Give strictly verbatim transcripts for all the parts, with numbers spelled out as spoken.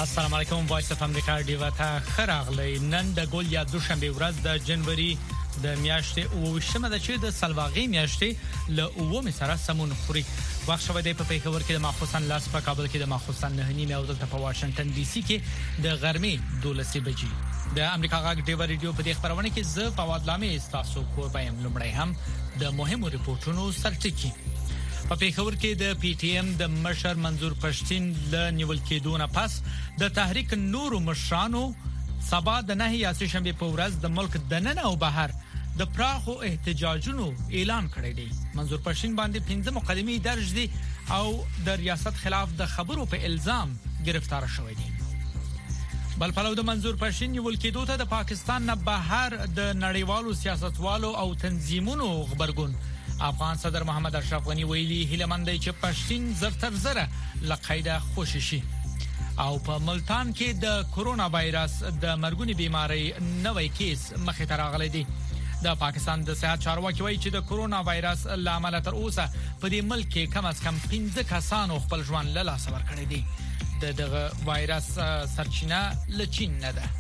السلام علیکم وایس اف امریکا ډیو ته خراغلی نن د ګول یا دوشنبه ورځ د جنوري د میاشتې او شمه د چې د سلواغي میاشتې له اومه سره سمون خوري وخت شوه د په پیښور کې د ماخوسن لاس په کابل کې د ماخوسن نه نیمه او د په واشنگټن ډي سي کې د غرمې دولسي بجې د امریکا غاګ ډیو ریډیو په دې خبرونه کې ز فواد لامي تاسو کو پایم لمړی هم د مهمو ریپورتونو سرټکی په پیښور کې د پی ټی ایم د مشر منظور پښتين له نیول کېدونه پس د تحریک نور مشرانو سبا د نه یاسي شنبه په ورځ د ملک د نن او بهر د پراخو احتجاجونو اعلان کړی دی منظور پښتين باندې پنځه مقدمې درج دي او د ریاست خلاف د خبرو په الزام گرفتار شوی دی بل پلو د منظور پښتين نیول کېدو ته د پاکستان نه بهر د نړیوالو سیاستوالو او تنظیمونو خبرګون افغان صدر محمد اشرف غنی ویلي هیلمندای چې پښتين زرتر زره لقیده خوشی شي او په ملتان کې د کورونا وایرس د مرګونی بیماری نوې کیس مخې ته راغلی دی د پاکستان د صحت چارواکي وایي چې د کورونا وایرس لامل تر اوسه په دې ملک کې کم از کم پنځه کسانو خپل ژوند له لاسه ورکړی دی د دغه وایرس سرچینه له چین نه ده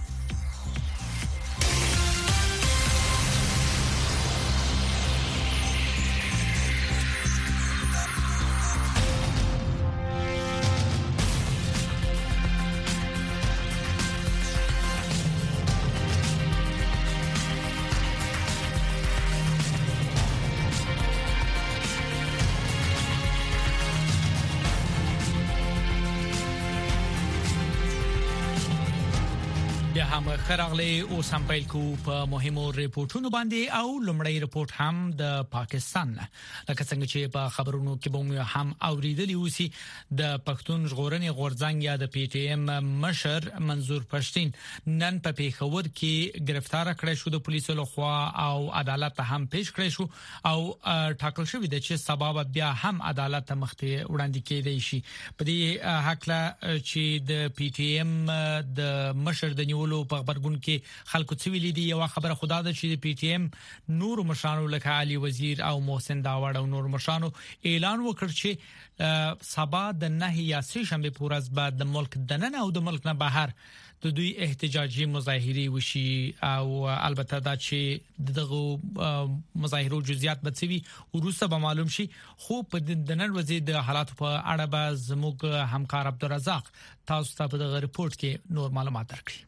هم خراغلی او سمپل کو په مهمو ریپورتونو باندې او لمړی ریپورت هم د پاکستان لکه څنګه چې په خبرونو کې به هم اوریدلی اوسي د پښتون ژغورنې غورځنګ یا د پی ټی ایم مشر منظور پښتين نن په پیښور کې گرفتار کړی شو د پولیسو لخوا او عدالت ته هم پیش کړی شو او ټاکل شوی دی چې سبب بیا هم عدالت ته مخته وړاندې کېدی شي په دې حق لا چې د پی ټی ایم د مشر د نیولو په خبرګون کې خلکو څه ویلي دي یو خبره خدا ده چې د پی ټی ایم نور مشرانو لکه علي وزیر او محسن داوړ او نور مشرانو اعلان وکړ چې سبا د نه یاسي شنبه پورز بعد د ملک د نن او د ملک نه بهر د دوی احتجاجي مظاهره وشي او البته دا چې دغه مظاهرو جزئیات به څوي وروسته به معلوم شي خو په د نن ورځې د حالات په اړه به زموږ همکار عبدالرزاق تاسو ته په دغه ریپورت کې نور معلومات درکړي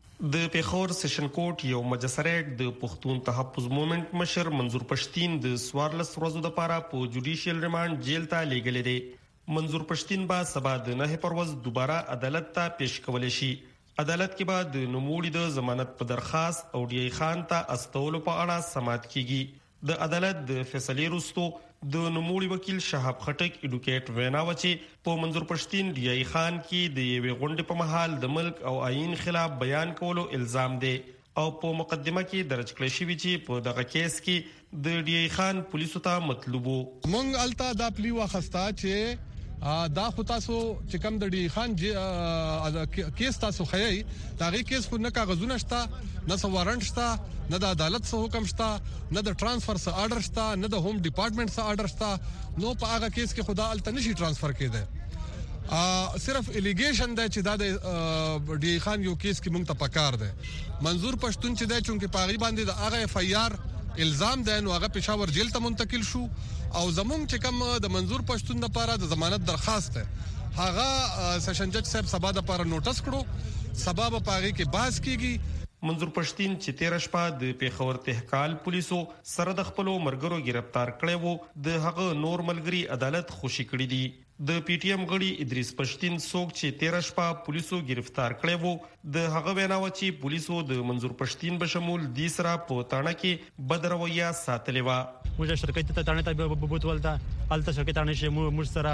د پیښور سیشن کورټ یو مجسره د پښتون تحفظ موومېنټ مشر منظور پښتين د سوارلس ورځو لپاره په جوډیشل ریماند جیل ته لیږل دي منظور پښتين به سبا د نه پرواز دوباره عدالت ته پیش کول شي عدالت کې به د نوموړي د ضمانت په درخواست او ډی خان ته استولو په اړه سماعت کیږي د عدالت د فیصلې وروسته د نوموړي وکیل شهاب خټک اډوکیټ وینا وچی په منظور پښتين ډی خان کې د یوې غونډې په محل د ملک او آئین خلاف بیان کولو الزام دی او په مقدمه کې درج کړی شوی چې په دغه کیس کې د ډی خان پولیسو ته مطلوبو مونږ التا د پلی واخستا چې دا خو تاسو چې کوم د ډی خان کیس تاسو خیي داغه کیس خو نه کاغذونه شته نه سو وارنټ شته نه د عدالت سو حکم شته نه د ترانسفر سو آرډر شته نه د ہوم ډپارټمنټ سو آرډر شته نو په هغه کیس کې خدا الته نشي ترانسفر کېده صرف الیګیشن دی چې دا د ډی خان یو کیس کې مونږ ته پکار دی منظور پښتون چې دی چې په هغه باندې د هغه اف ای آر الزام دی نو هغه پېښور جیل ته منتقل شو او زمونږ چې کوم د منظور پښتون لپاره د ضمانت درخواست ده هغه سیشن جج صاحب سبا د لپاره نوټس کړو سبا په هغه کې بحث کیږي منظور پښتين چې تیر شپه د پیښور تحقال پولیسو سره د خپل مرګرو گرفتار کړي وو د هغه نور ملګری عدالت خوشی کړی دي د پی ټی ایم غړي ادریس پښتين څوک چې تیر شپه پولیسو گرفتار کړي وو د هغه وینا و چې پولیسو د منظور پښتين بشمول د سره په تاڼه کې بدرویا ساتلې و موږ شرکت ته تاڼه ته بوتولتا الته شرکت تاڼه شي موږ سره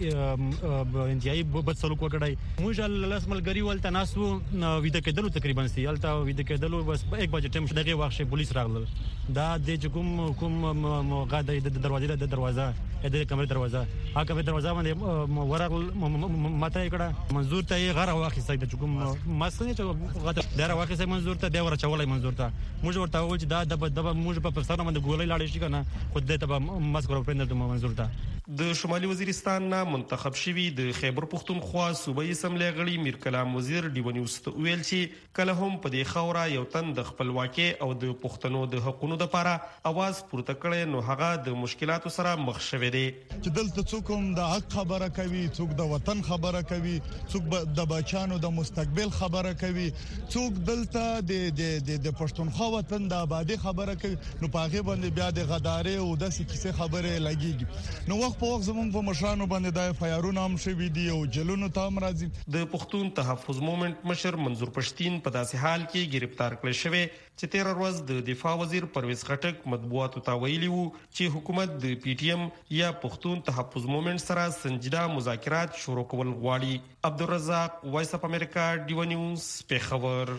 انتهایی بد سلوک وکړای موږ لاس ملګری ولته ناسو ویده کېدلو تقریبا سي الته ویده کېدلو بس یک بجې ټیم دغه وخت پولیس راغله دا د کوم کوم غاده د دروازې د دروازه د کمرې دروازه هغه کمرې دروازه باندې ورغل ماته کړه منظور ته غره واخیسته د کوم مسنه چې غاده دره واخیسته منظور ته د ور چولای منظور ته موږ ورته و چې دا د موږ په پرسانه باندې ګولې لاړې شي کنه خو دې ته مسکر پرندر د منظور ته د شمالي وزیرستان نه منتخب شوی د خیبر پختونخوا صوبایي اسمبلی غړي میر کلام وزیر ډیو نیوز ته ویل چې کله هم په دې خاوره یو تن د خپلواکي او د پښتنو د حقوقو لپاره आवाज پورته کړي نو هغه د مشکلاتو سره مخ شوی دی چې دلته څوک هم د حق خبره کوي څوک د وطن خبره کوي څوک د بچانو د مستقبل خبره کوي څوک دلته د د د پښتونخوا وطن د آبادی خبره کوي نو په هغه باندې بیا د غداري او د سکه خبره لګيږي نو وخت په وخت زموږ په مشرانو باندې د فایرونو هم شوي دي او جلونو ته هم راځي د پښتون تحفظ مومنت مشر منظور پښتين په داسې حال کې گرفتار کړل شوی چې تیر ورځ د دفاع وزیر پرویز خټک مطبوعاتو ته ویلي وو چې حکومت د پی ټی ایم یا پښتون تحفظ مومنت سره سنجیده مذاکرات شروع کول غواړي عبدالرزاق وایس اف امریکا ډیو نیوز پیښور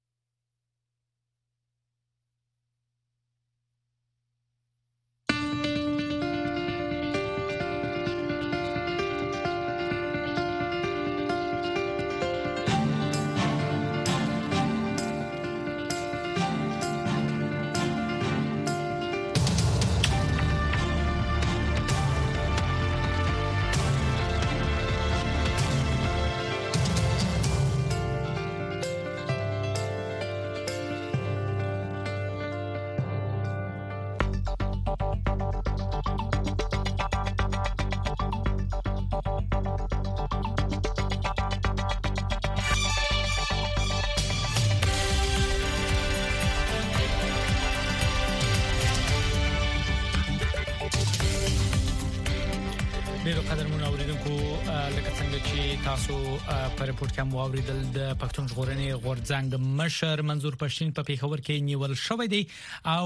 ډیرو قدرمن اوریدونکو لکه څنګه چې تاسو په رپورت کې مو اوریدل د پښتون ژغورنې غورځنګ مشر منظور پښتين په پیښور کې نیول شوی دی او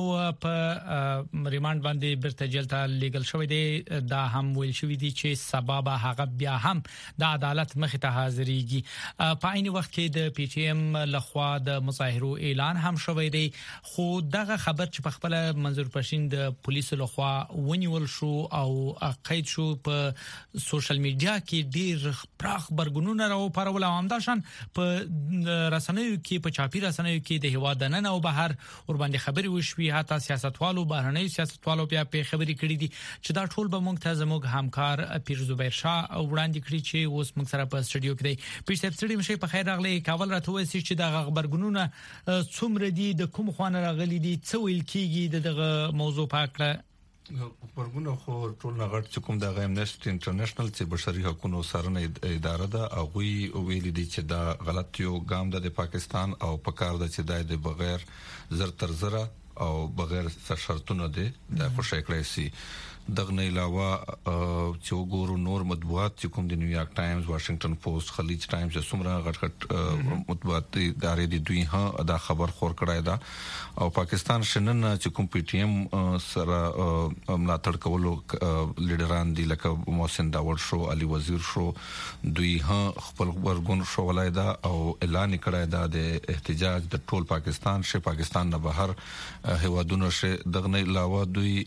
په ریماند باندې برته جیل ته لیګل شوی دی دا هم ویل شوی دی چې سبب هغه بیا هم د عدالت مخ ته حاضرېږي په عین وخت کې د پی ټی ایم لخوا د مظاهرو اعلان هم شوی دی خو دغه خبر چې په خپل منظور پښتين د پولیسو لخوا ونیول شو او قید شو په سوشل میډیا کې ډیر پراخ برګونونه راو پرول او همداشان په رسنیو کې په چاپی رسنیو کې د هوا دننه او بهر ور باندې خبري وشوي حتی سیاستوالو بهرنۍ سیاستوالو بیا په خبري کړې دي چې دا ټول به موږ ته زموږ همکار پیر زبیر شاه وړاندې کړی چې اوس موږ سره په سټډیو کې دی پیر صاحب سړي مشه په خیر راغلي کابل راته وایي چې دا خبرګونونه څومره دي د کوم خوانه راغلي دي څو ویل کیږي دغه موضوع پاکړه ورګونو خو ټول نغړ چې کوم د امنیسټي انټرنیشنل چې بشري حقوقو سرنه اداره ده او وی ویل دي چې دا غلط یو ګام ده د پاکستان او په کار ده چې د بغیر زر تر زره او بغیر شرطونه ده د خوشی کړی سي دغه نه علاوه چې وګورو نور مطبوعات چې کوم د نیویارک ټایمز واشنگټن پوسټ خلیج ټایمز سمره غټ غټ مطبوعات ادارې دي دوی ها دا خبر خور کړای دا او پاکستان شنن چې کوم پی ټی ایم سره ملاتړ کولو لیډران دي لکه محسن داوود شو علي وزیر شو دوی ها خپل ورګون شو ولای دا او اعلان کړای دا د احتجاج د ټول پاکستان شه پاکستان نه بهر هوادونو شه دغه نه علاوه دوی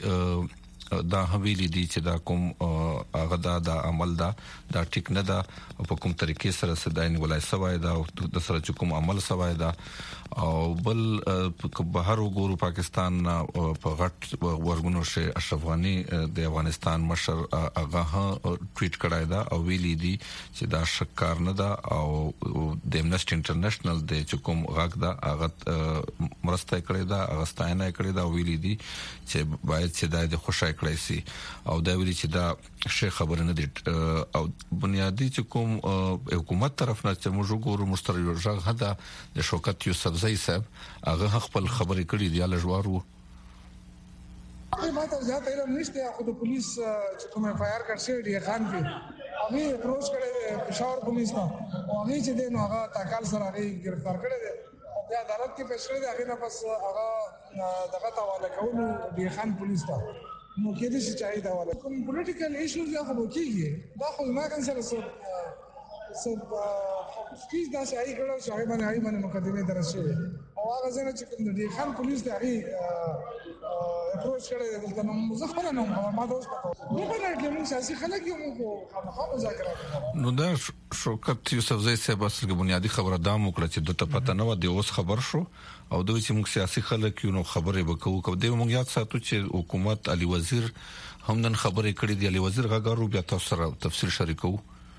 دا حویلی دي چې دا کوم هغه دا د عمل دا دا ټیک نه ده په کوم طریقې سره سداین ولای سوای دا د سره کوم عمل سوای دا او بل په بهر وګورو پاکستان په غټ ورګونو شه اشرف غنی د افغانستان مشر هغه ټویټ کړای دا او ویلي دي چې دا شکار نه ده او د امنیسټي انټرنیشنل د کوم غاګ دا هغه مرسته کړی دا هغه ستاینه کړی دا ویلي دي چې باید چې د خوشای کړی سي او دا ویلي چې دا شي خبره نه دي او بنیادی چې کوم حکومت طرف نه چې موږ وګورو مستریو ژغ هدا د شوکت یوسف زئی صاحب هغه خپل خبرې کړې دی له جوارو ما ته ځاته علم نشته خو د پولیس چې کومه فایر کړی دی خان کې هغه اپروچ کړی پېښور پولیس ته او هغه چې دی نو هغه تاکال سره هغه گرفتار کړی دی بیا عدالت کې فیصله دی هغه نه پس هغه دغه تاواله کوي دی خان پولیس ته نو کې دې چې چای دا ولا کوم پولیټیکل ایشوز یا خو کېږي دا خو ما کان سره سب سکیز دا شای کړو شای باندې هاي باندې مقدمه درسه او هغه څنګه چې کوم د خان پولیس د هغه اپروچ کړی دلته نو مزخره نو ما دا اوس پته نه پاره موږ سیاسي خلک یو موږ خامخا مذاکرات نو دا شوکت یوسف زئی صاحب اصل بنیادی خبره دا مو کړه چې د ته پته نه و دی اوس خبر شو او دوی چې موږ سیاسي خلک یو نو خبره وکړو کو د موږ یاد ساتو چې حکومت علي وزیر هم نن خبرې کړې دی علي وزیر غاګارو بیا تاسو سره تفصیل شریکو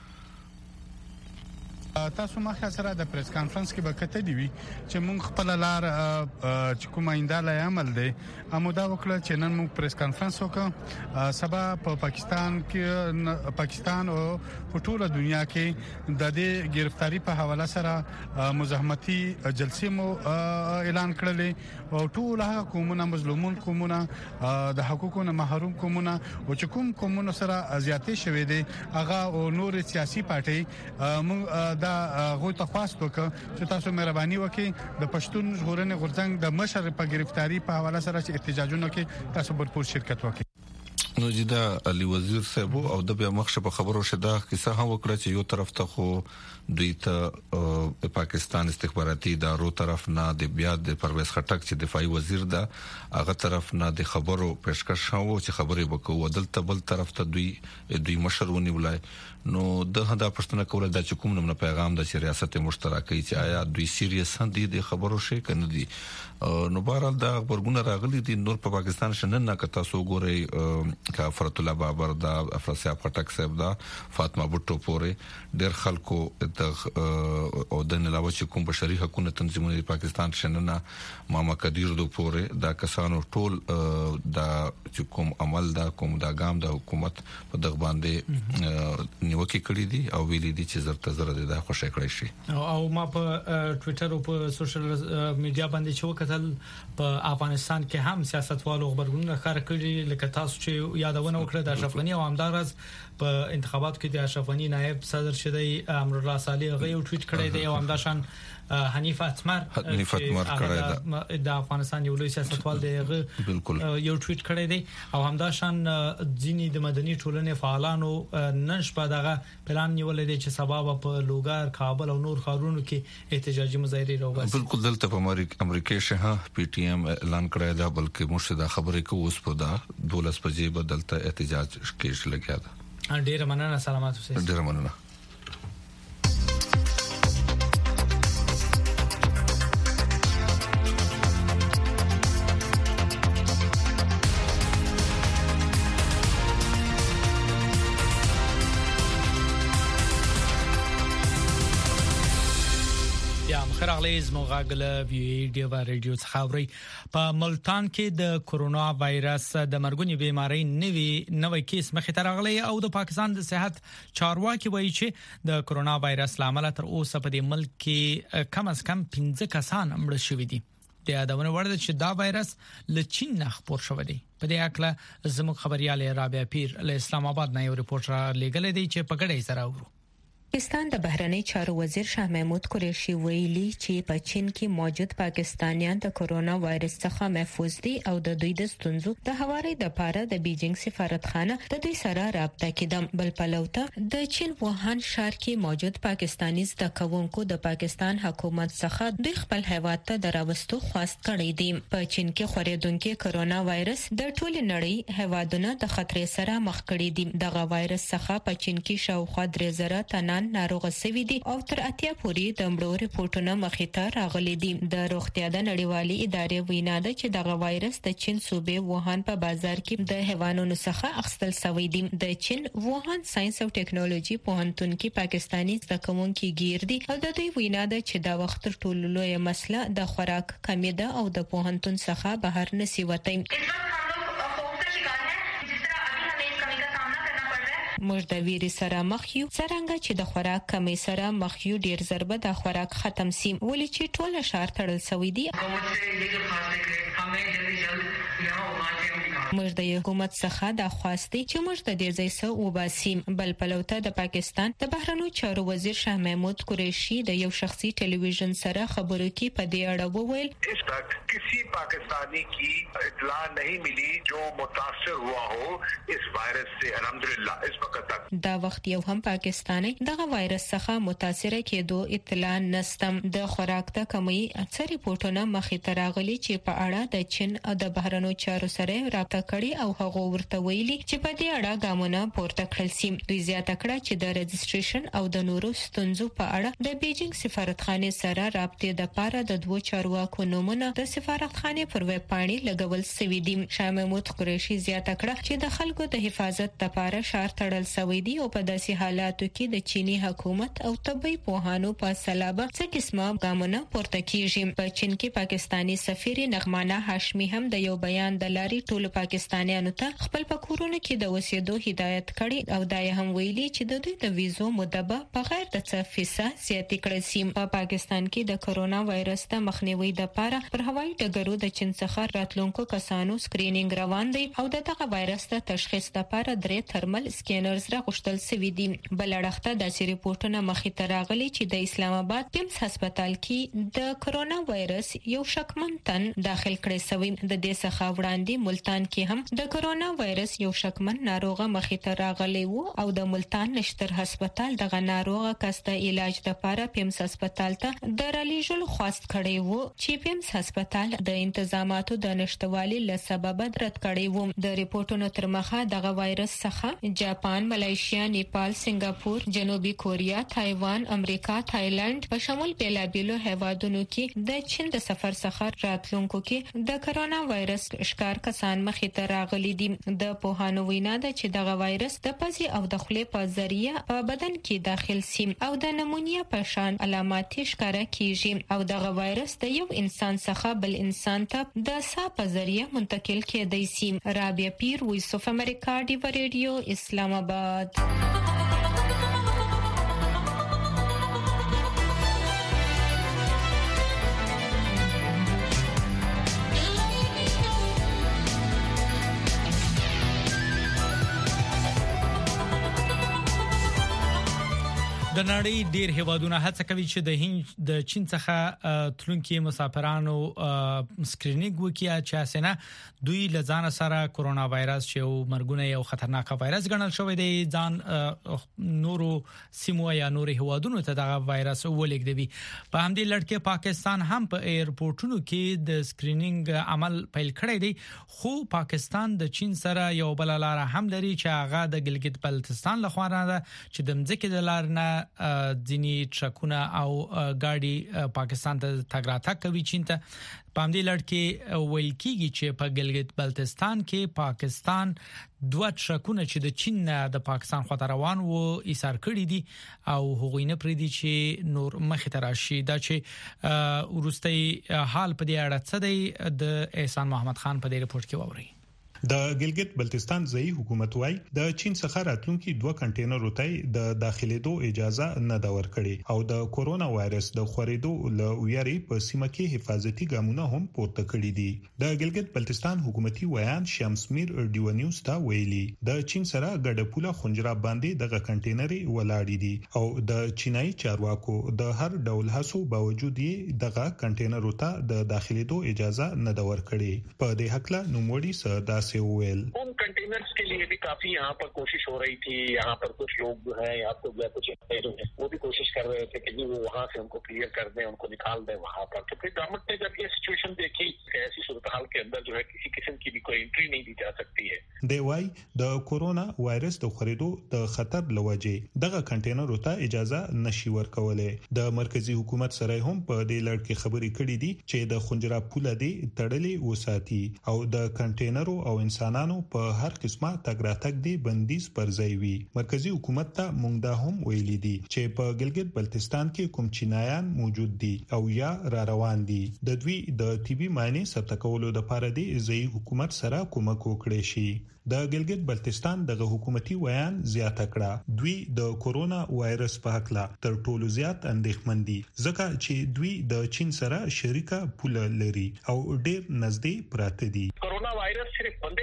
تاسو مخه سره د پریس کانفرنس کې به کته دی وی چې مونږ خپل لار چې کوم آینده عمل دی امودا وکړه چې نن مونږ پریس کانفرنس وکړو سبا په پاکستان کې پاکستان او په ټوله دنیا کې د دې گرفتاری په حواله سره مزاحمتي جلسې مو اعلان کړلې او ټول هغه قومونه مظلومون قومونه د حقوقو محروم قومونه او چې کوم قومونو سره زیاتې شوې دي هغه او نور سیاسي پارټي مونږ دا غو ته خواست وکړه چې تاسو مهرباني وکړئ د پښتون ژغورنې غورځنګ د مشر په گرفتاری په حواله سره چې احتجاجونه کې تاسو برپور شرکت وکړئ نو جدا علي وزیر صاحب او د بیا مخ په خبرو شدا کیسه هم وکړه چې یو طرف ته خو دوی ته پاکستان استخباراتي ادارو طرف نه د بیا د پرویز خټک چې دفاعي وزیر دا هغه طرف نه د خبرو پیشکش شاو چې خبرې وکړو دلته بل طرف ته دوی دوی مشرونی ولای نو د هدا پښتنه کوله د چکم نوم پیغام د ریاست مشترکه چې آیا دوی سیریس هم دي د خبرو شي کنه دي نو بهرال دا خبرونه راغلي دي نور په پاکستان شنن نه کتا سو ګوري کافرت الله بابر دا افراسیاب خټک صاحب دا فاطمه بوټو پورې ډېر خلکو د او د علاوه چې کوم بشري حقوقو تنظیمونه د پاکستان شنن ماما قدیر دو پورې دا کسانو ټول دا چې کوم عمل دا کوم دا ګام د حکومت په دغ باندې نیوکه کړې دي او ویلي دي چې زرته زره د خوشی کړی شي او ما په ټوئیټر او په سوشل میډیا باندې چې وکتل په افغانستان کې هم سیاستوالو خبرونه ښکار کړي لکه تاسو چې یادونه وکړه د اشرف غنی او همدارز په انتخاباتو کې د اشرف غنی نائب صدر شدی امر الله صالح غي او ټویټ کړی دی او همداشان حنیف اتمر حنیف اتمر کړی دی د افغانستان یو لوی سیاستوال دی بالکل یو ټویټ کړی دی او همداشان ځینی د مدني ټولنې فعالانو نن شپه دغه پلان نیولې دی چې سبب په لوګر کابل او نور ښارونو کې احتجاجي مظاهره راوځي بالکل دلته په امریکا شه پی ټی ایم اعلان کړی دا بلکې مرشد خبرې کو اوس په دا دولس بجې بدلته احتجاج کې لګیا دا ډیر مننه سلامات اوسئ ډیر مننه خراغلیز موغاګل ویډیو و رادیو څخاوري په ملتان کې د کورونا وایرس د مرګونی بیماری نوي نوې کیس مخې ته راغلی او د پاکستان د صحت چارواکي وایي چې د کورونا وایرس لامل تر اوسه په دې ملک کې کم از کم پنځه کسان مړ شوي دي د یادونه ورده چې دا وایرس له چین نه خپور شوی دی په دې اړه زموږ خبريال رابعه پیر له اسلام آباد نه یو رپورټ را لېږل دی چې په ګډه سره اورو پاکستان د بهرنی چارو وزیر شاه محمود قریشي ویلي چې په چین کې موجود پاکستانیان د کورونا وایرس څخه محفوظ دي او د دوی د ستونزو د هواري د پاره د بیجینګ سفارتخانه د دوی سره رابطه کړه بل پلوته د چین ووهان ښار کې موجود پاکستانی زده کوونکو د پاکستان حکومت څخه د خپل هیواد ته دراوستو خواست کړی دي په چین کې خورېدونکو کورونا وایرس د ټول نړۍ هیوادونو د خطر سره مخ کړی دي دغه وایرس څخه په چین کې شاوخوا درې زره تنان ناروغ سوي دي او تر اتیا پورې د مړو ریپورتونه مخې ته راغلي دي د روغتیا د نړیوالې ادارې وینا ده چې دغه وایرس د چین صوبې ووهان په بازار کې د حیواناتو څخه اخیستل شوی دی د چین ووهان ساينس او ټیکنالوژي پوهنتون کې پاکستانی زده کوونکي ګیر دي او د دوی وینا ده چې دا وخت تر ټولو لوی مسله د خوراک کمی ده او د پوهنتون څخه بهر نسی وتی موږ د ویري سره مخ یو څنګه چې د خوراک کمی سره مخ یو ډیر ضربه د خوراک ختم سي ولې چې ټول شهر تړل شوی دی موږ د حکومت څخه د خواستي چې موږ د دې ځای سره وباسیم بل پلوته د پاکستان د بهرنیو چارو وزیر شاه محمود قریشي د یو شخصي ټلویزیون سره خبرو کې په دې اړه وویل اس تک کسی پاکستانی کی اطلاع نہیں ملی جو متاثر ہوا ہو اس وائرس سے الحمدللہ اس وخت تک دا وخت یو هم پاکستاني دغه وایرس څخه متاثر کېدو اطلاع نستم. د خوراک ته کمی اکثر ریپورتونه مخې ته راغلي چې په اړه د چین او د بهرنیو چارو سره رابطه کړې او هغه ورته ویلي چې په دې اړه ګامونه پورته کړل شي. دوی زیاته کړه چې د رجسټریشن او د نورو ستونزو په اړه د بیجینګ سفارتخانه سره رابطه د پاره د دوه چارواکو نومونه د سفارتخانه پر ویب پاڼې لګول شوي دي. شاه محمود قریشي زیاته کړه چې د خلکو د حفاظت لپاره شار تړل شوی دی او په داسې حالاتو کې د چیني حکومت او طبي پوهانو په سلابه څه قسمه ګامونه پورته کیږي. په چین کې پاکستانی سفیر نغمانه هاشمي هم د یو بیان د لاري ټول پاکستانیانو ته خپل پکورونه کې د وسیدو هدایت کړي او دا هم ویلي چې د دوی د ویزو مدبه په غیر د څه فیصد زیاتې کړې سي. په پاکستان کې د کرونا وایرس ته مخنیوي لپاره پر هوایي ډګرو د چین څخه راتلونکو کسانو سکرینینګ روان دی او دغه وایرس ته تشخیص لپاره درې ترمل سکینرز راغشتل شوي دي. بل اړخته د ریپورتونو مخې ته راغلي چې د اسلام آباد پیمز هسپتال کې د کرونا وایرس یو شکمن تن داخل کړی شوی. د دې څخه وړاندې ملتان کې هم د کرونا وایرس یو شکمن ناروغه مخې ته راغلی وو او د ملتان نشتر هسپتال دغه ناروغه کس د علاج لپاره پیمز هسپتال ته د رالیږل خواست کړی وو چې پیمز هسپتال د انتظاماتو د نشټوالي له سبب رد کړی وو. د ریپورتونو تر مخه دغه وایرس څخه جاپان، ملایشیا، نیپال، سنگاپور، جنوبي کوریا، تایوان، امریکا، تایلند په شمول بیلابیلو هیوادونو کې د چین د سفر څخه راتلونکو کې د کرونا وایرس ښکار کسان مخې ته راغلي دي. د پوهانو وینا ده چې دغه وایرس د پزې او د خولې په ذریعہ په بدن کې داخل سي او د نمونیا په شان علامات ښکاره کیږي او دغه وایرس د یو انسان څخه بل انسان ته د سا په ذریعہ منتقل کېدای سي. رابعه پیر، وایس اف امریکا، ډیو ریډیو، اسلام آباد. د نړۍ ډیر هیوادونه هڅه کوي چې د هند د چین څخه تلونکي مسافرانو سکرینینګ وکړي چې اسنه دوی لزان سره کرونا وایرس چې یو مرګونه یو خطرناک وایرس ګڼل شوی دی ځان نورو سیمو یا نورو هیوادونو ته دغه وایرس ولګدوي. په همدې لړ کې پاکستان هم په ایرپورټونو کې د سکرینینګ عمل پیل کړی دی خو پاکستان د چین سره یو بل لار هم لري چې هغه د ګلګت بلتستان لخوا نه ده چې د مځکې د لار نه ځینی ټرکونه او ګاډي پاکستان ته تګ راتګ کوي چین ته. په همدې لړ کې ویل کیږي چې په ګلګت بلتستان کې پاکستان دوه ټرکونه چې د چین نه د پاکستان خواته روان وو ایثار کړی دي او هغوی نه پرې دي چې نور مخې ته راشي. دا چې ورستي حال په دې اړه څه دی د احسان محمد خان په دې رپورت کې ووري. د ګلګت بلتستان ځای حکومت وايي د چین څخه راتلونکي دوه کنټینر ته د داخليدو اجازه نه دا ورکړي او د کورونا وایرس د خورېدو له ویاري په سیمه کې حفاظتي ګامونه هم پورته کړي دي. د ګلګت بلتستان حکومتي ویان شمسمیر ډیو نیوز ته ویلي د چین سره ګډه پوله خنجرا باندې دغه کنټینر ولاړ دي او د چینایي چارواکو د هر ډول هڅو باوجود دغه کنټینر ته د داخليدو اجازه نه دا ورکړي. په دې حق له نوموړي سره उन कंटेनर्स के लिए भी काफी यहाँ पर कोशिश हो रही थी. यहाँ पर कुछ लोग जो हैं आपको जो कुछ वो भी कोशिश कर रहे थे कि जी वो वहाँ से उनको क्लियर कर दें, उनको निकाल दें वहाँ पर. तो फिर गवर्नमेंट ने जब ये सिचुएशन देखी ऐसी सूरत हाल के अंदर जो है किसी किस्म की भी कोई एंट्री नहीं दी जा सकती है. دی وايي د کورونا وایرس د خورېدو د خطر لوجې دغه کنټینر ته اجازه نشي ورکولې. د مرکزی حکومت سره هم په دې لړ کې خبرې کړې دي چې د خنجرا پوله دی تړلې وساتي او د کنټینرو او انسانانو په هر قسمه تګ راتګ دی بندیز پر ځای وي. مرکزی حکومت ته مونږ دا هم ویلي دي چې په ګلګت بلتستان کې کوم چینایان موجود دي او یا را روان دي د دوی د طبي معنی ثبت کولو لپاره دی ځای حکومت سره کومک وکړي شي. د ګلګت بلتستان دغه حکومتي ویان زیاته کړه دوی د کورونا وایرس په حق لا تر ټولو زیات اندېښمن دي ځکه چې دوی د چین سره شریکه پوله لري او ډېر نږدې پراته دي. कोरोना वायरस सिर्फ बंदे से नहीं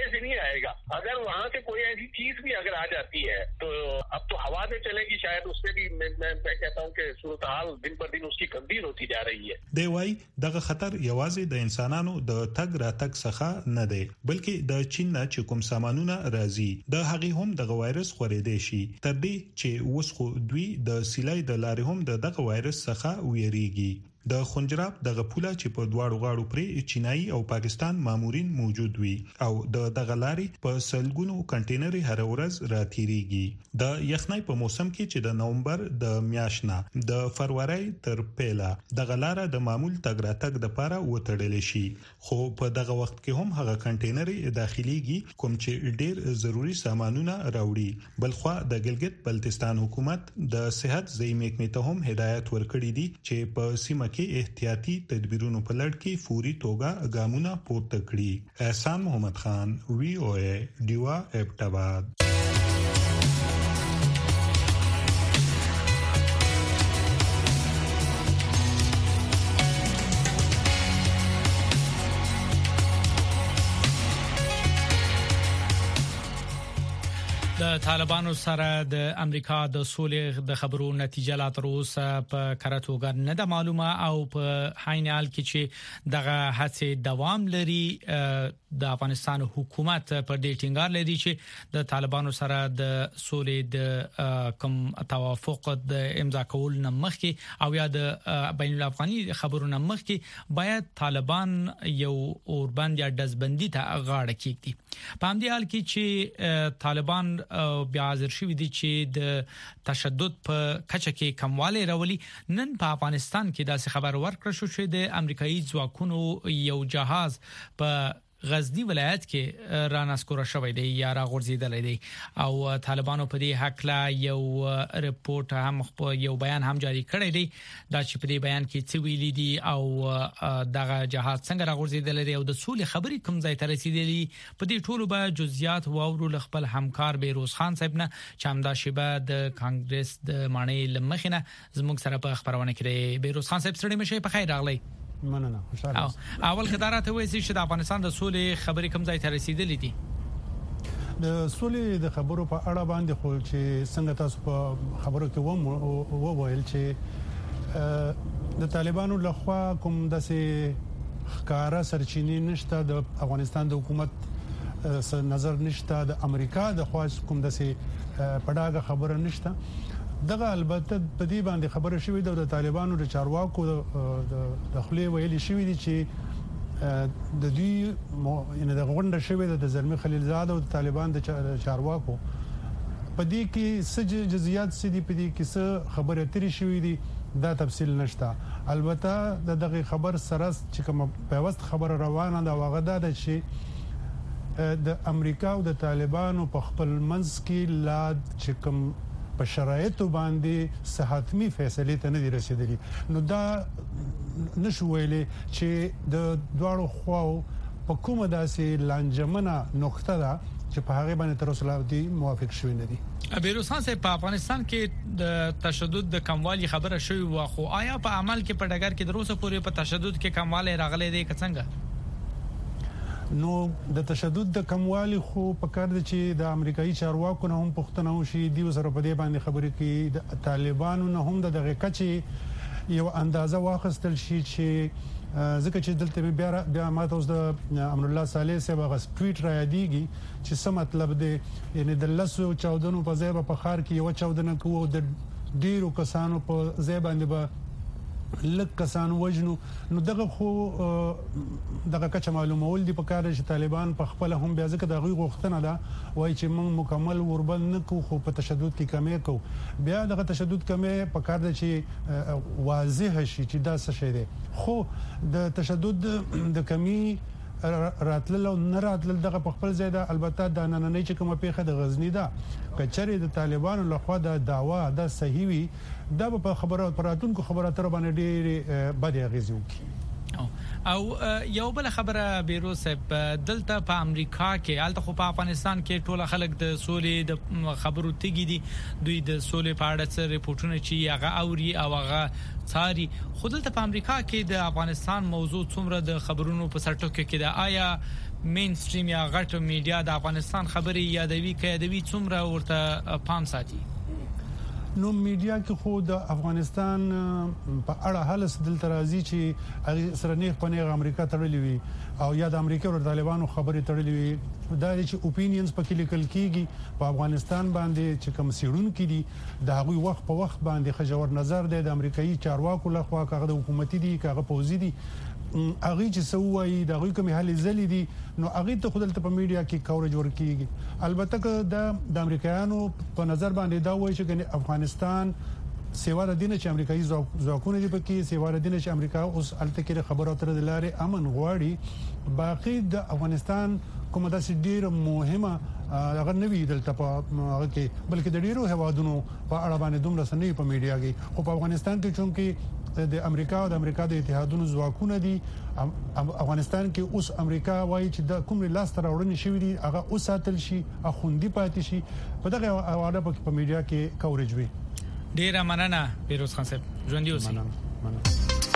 आएगा। अगर वहाँ से कोई ऐसी चीज भी अगर आ जाती है तो अब तो हवा में चलेगी, शायद उससे भी मैं, मैं, मैं कहता हूँ कि सूरत हाल दिन पर दिन उसकी गंभीर होती जा रही है। دی وايي دغه خطر یوازې د انسانانو د تګ راتګ څخه نه دی، بلکې د چین نه چې کوم سامانونه راځي د هغه هم د وایرس خورېدې شي، تر دې چې اوس خو دوی د سیلای د لارې هم د دغه وایرس څخه ویریږي. د خنجراب دغه پوله چې په دواړو غاړو پرې چینایي او پاکستان مامورین موجود وي او د دغه لارې په سلګونو کنټینر هر ورځ راتېریږي. د یخنۍ په موسم کې چې د نومبر د میاشتې د فروری تر پیله دغه لار د معمول تګ راتګ د لپاره وټړل شي، خو په دغه وخت کې هم هغه کنټینر داخليږي کوم چې ډېر ضروری سامانونه راوړي. بلخوا د ګلګت بلتستان حکومت د صحت ځای محکمې ته هم هدایت ورکړي دي چې په سیمه کې احتیاطي تدبیرونو په لړ کې فوري توګه ګامونه پورته کړي. احسان محمد خان، وی او ای دیوا ابټاباد. د طالبانو سره د امریکا د سولې د خبرو نتیجه لا تر اوسه په کره توګه نه ده معلومه او په حین حال کې چې دغه هڅې دوام لري. د افغانستان حکومت پر دې ټینګار لري چې د طالبانو سره د سولې د کوم توافق د امضا کول نه مخکې او یا د بین الافغاني خبرو نه مخکې باید طالبان یو اوربند یا دزبندي ته غاړه کېږي. په همدې حال کې چې طالبان بیا حاضر شوی دي چې د تشدد په کچه کې کموالی راولي، نن په افغانستان کې داسې خبر ورکړ شو چې د امریکایي ځواکونو یو جهاز په غزنی ولایت کې رانسکور شوی دی یا راغورځیدل دی او طالبانو په دې حق لا یو ریپورت هم یو بیان هم جاری کړی دی دا چې په دې بیان کې څه ویلي دي او دغه جهاز څنګه راغورځیدل دی او د سولې خبرې کوم ځای ته رسیدلي. په دې ټولو به جزئیات واورو ل خپل همکار بیروز خان صاحب نه چې همدا شیبه د کانګرس د مانې لمخینه زموږ سره په خبرونه کې. بیروز خان صاحب ستړي مشه په خیر راغلی. مننه، خوشاله. اول خدارات وایي چې د افغانستان د سولې خبرې کوم ځای ته رسیدلې دي؟ د سولې د خبرو په اړه باندې خو چې څنګه تاسو په خبرو کې و وویل چې د طالبانو لخوا کوم داسې ښکارا سرچینې نشته، د افغانستان د حکومت نظر نشته، د امریکا د خوا کوم داسې پډاګه خبره نشته. دغه البته په دې باندې خبره شوې ده د طالبانو د چارواکو د داخلي ویلي شوې دي چې د دې ان د غونډه شوې د زلمي خلیلزاد او د طالبان د چارواکو په دې کې څه جزئیات سې دي، په دې کې څه خبره ترې شوې دي، دا تفصیل نشته. البته دغه خبر سره چې کوم پیوست خبره روانه ده واغه ده چې د امریکا او د طالبانو په خپل منځ کې لا چې کوم په شرایطو باندې صحتمي فیصله ته نه دي رسیدلي. نو دا نشو ویلې چې د دواړو خواو په کومه داسې لانجمنه نقطه ده چې په هغه باندې تر اوسه دي موافق شوي نه دي. بیروسان سه په افغانستان کې د تشدد د کموالی خبره شوی و، خو آیا په عمل کې په ډګر کې دروسه پورې په تشدد کې کموالی راغلی دی که څنګه؟ نو د تشدد د کموالی خو په کار دي چې د امریکایي چارواکو نه هم پښتنه وشي دی سره په دې باندې خبرې کوي. د طالبانو نه هم دغه کچې یو اندازه واخستل شي چې ځکه چې دلته بیا بیا ماته اوس د امر الله صالح صاحب غو سټریټ را یادېږي چې څه مطلب دی، یعنی د لسو چودنو په ځای په خار کې یو چودنه کوو د ډیرو کسانو په ځای باندې به لک کسانو وجنو. نو دغه خو دغه کچ معلومول دي په کار چې طالبان په خپل هم بیا ځکه د غوي غوښتنه ده وای چې موږ مکمل وربل نه کو خو په تشدد کې کمی کو، بیا دغه تشدد کمی په کار ده چې واضح شي چې دا څه شي دي. خو د تشدد د کمی راتلل او نه راتلل دغه په خپل ځای ده. البته د نننۍ چې کومه پیښه د غزنی ده کچري د طالبانو لخوا د دعوا د صحیح وي دا په خبرو پراتونکو خبرو تر باندې ډېر بد اغیز وکړي. او یو بل خبره بیروز دلته په امریکا کې الته خو په افغانستان کې ټول خلک د سولې د خبرو تګي دي، دوی د سولې په اړه څه ریپورتونه چې هغه اوري او هغه څاري. خو دلته په امریکا کې د افغانستان موضوع څومره د خبرونو په سرټکو کې ده، آیا مین سټریم یا غټ میډیا د افغانستان خبري یادوي کېدوي څومره ورته پام ساتي؟ نو میډیا کې خو د افغانستان په اړه حل سدل ترازی چې سره نه پنه امریکا تړلې وي او یا د امریکا او طالبانو خبرې تړلې وي دا چې اوپینینز پکې لیکل کیږي په افغانستان باندې چې کوم سیړون کړي د هغوی وخت په وخت باندې خجور نظر دی د امریکایي چارواکو لخوا کاغه د حکومتي دي کاغه پوزي دي اغه چې سووي د هغوی کوم حل زلي دي نو اغه ته خودلته په میډیا کې کورج ورکیږي البته که د د امریکایانو په نظر باندې دا وایي چې افغانستان سیوا د دینه چې امریکایي ځواکونه دي پکې سیوا د دینه چې امریکا اوس الته کې خبرو تر د لارې امن غواړي باقي د افغانستان کومه داسې ډیره مهمه هغه نوی دلته په هغه کې بلکې د ډیرو هوادونو په اړه باندې دومره سنوي په میډیا کې خو په افغانستان کې چونکې د امریکا او د امریکا د اتحادونو ځواکونه دي افغانستان کې اوس امریکا وایي چې د کوم لاس تر اورنې شوې دي هغه اوس ساتل شي اخوندي پاتې شي په دغه حواله په میډیا کې کورج وي. ډیره مننه پیروز خان صاحب ژوندۍ اوسئ. مننه.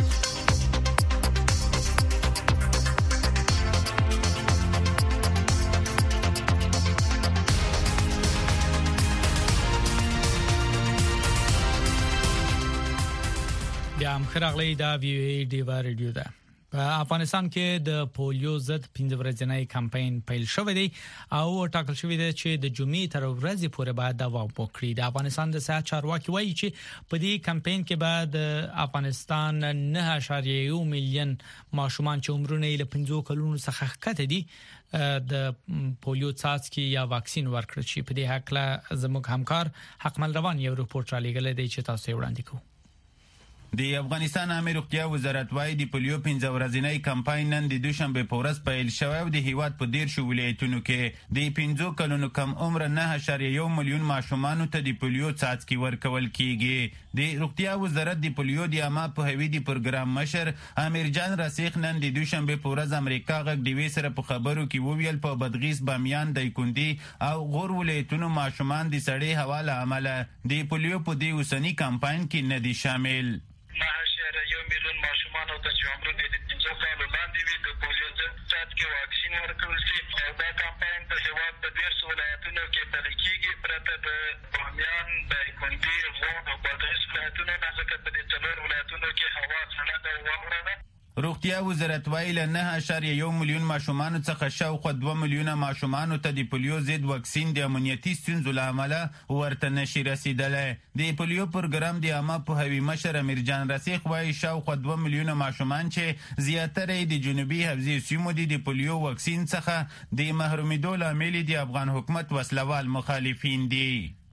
بیا هم خراغلی دا وی ای ډیوا ریډیو ده. په افغانستان کې د پولیو ضد پنځه ورځنی کمپاین پیل شوی دی او ټاکل شوی دی چې د جمعې تر ورځې پورې باید دوام وکړي. د افغانستان د صحت چارواکي وایي چې په دې کمپاین کې بعد افغانستان نه اعشاریه یو میلیون ماشومان چې عمرونه یې له پنځو کلونو څخه ښکته دي د پولیو څاڅکي یا واکسین ورکړل شي. په دې حق له زموږ همکار حقمل روان یو رپورټ را لېږلی دی چې تاسو یې وړاندې کوو. د افغانستان عامه روغتیا وزارت وايي د پولیو پنځه ورځنی کمپاین نن د دوشنبه په ورځ پیل شوی او د هیواد په ډیر شو ولایتونو کې د پنځو کلونو کم عمر نه اعشاریه یو میلیون ماشومان ته د پولیو څاڅکي ورکول کیږي. د روغتیا وزارت د پولیو د عامه پوهاوي د پروګرام مشر امیر جان راسخ نن د دوشنبه په ورځ امریکا غږ ډیوي سره په خبرو کې وویل په بدغیس بامیان دایکندي او غور ولایتونو ماشومان د سړې هوا له امله د پولیو په دې اوسنی کمپاین کې نه دي شامل. نهه یو میلیون ماشومان او د عمرونو د پنځه کالو لاندې وي د پولیو ضد څاڅکي واکسین ورکول شي او دا کمپاین په هیواد په ډېرو ولایتونو کې پلی کېږي پرته د بامیان دایکندي غور او بادغیس ولایتونو نه ځکه په دې څلورو ولایتونو کې هوا سړه ده او واوره ده. روغتیا وزارت وايي له نه اعشاریه یو میلیون ماشومان څخه شاوخوا دوه میلیونه ماشومان ته د پولیو ضد واکسین د امنیتي ستونزو له امله ورته نشي رسیدلی. د پولیو پروګرام د عامه پوهاوي مشر امیر جان راسخ وايي شاوخوا دوه میلیونه ماشومان چې زیاتره د جنوبي حوزې سیمو دي د پولیو واکسین څخه د محرومیدو لامل د افغان حکومت وسلوال مخالفین دي.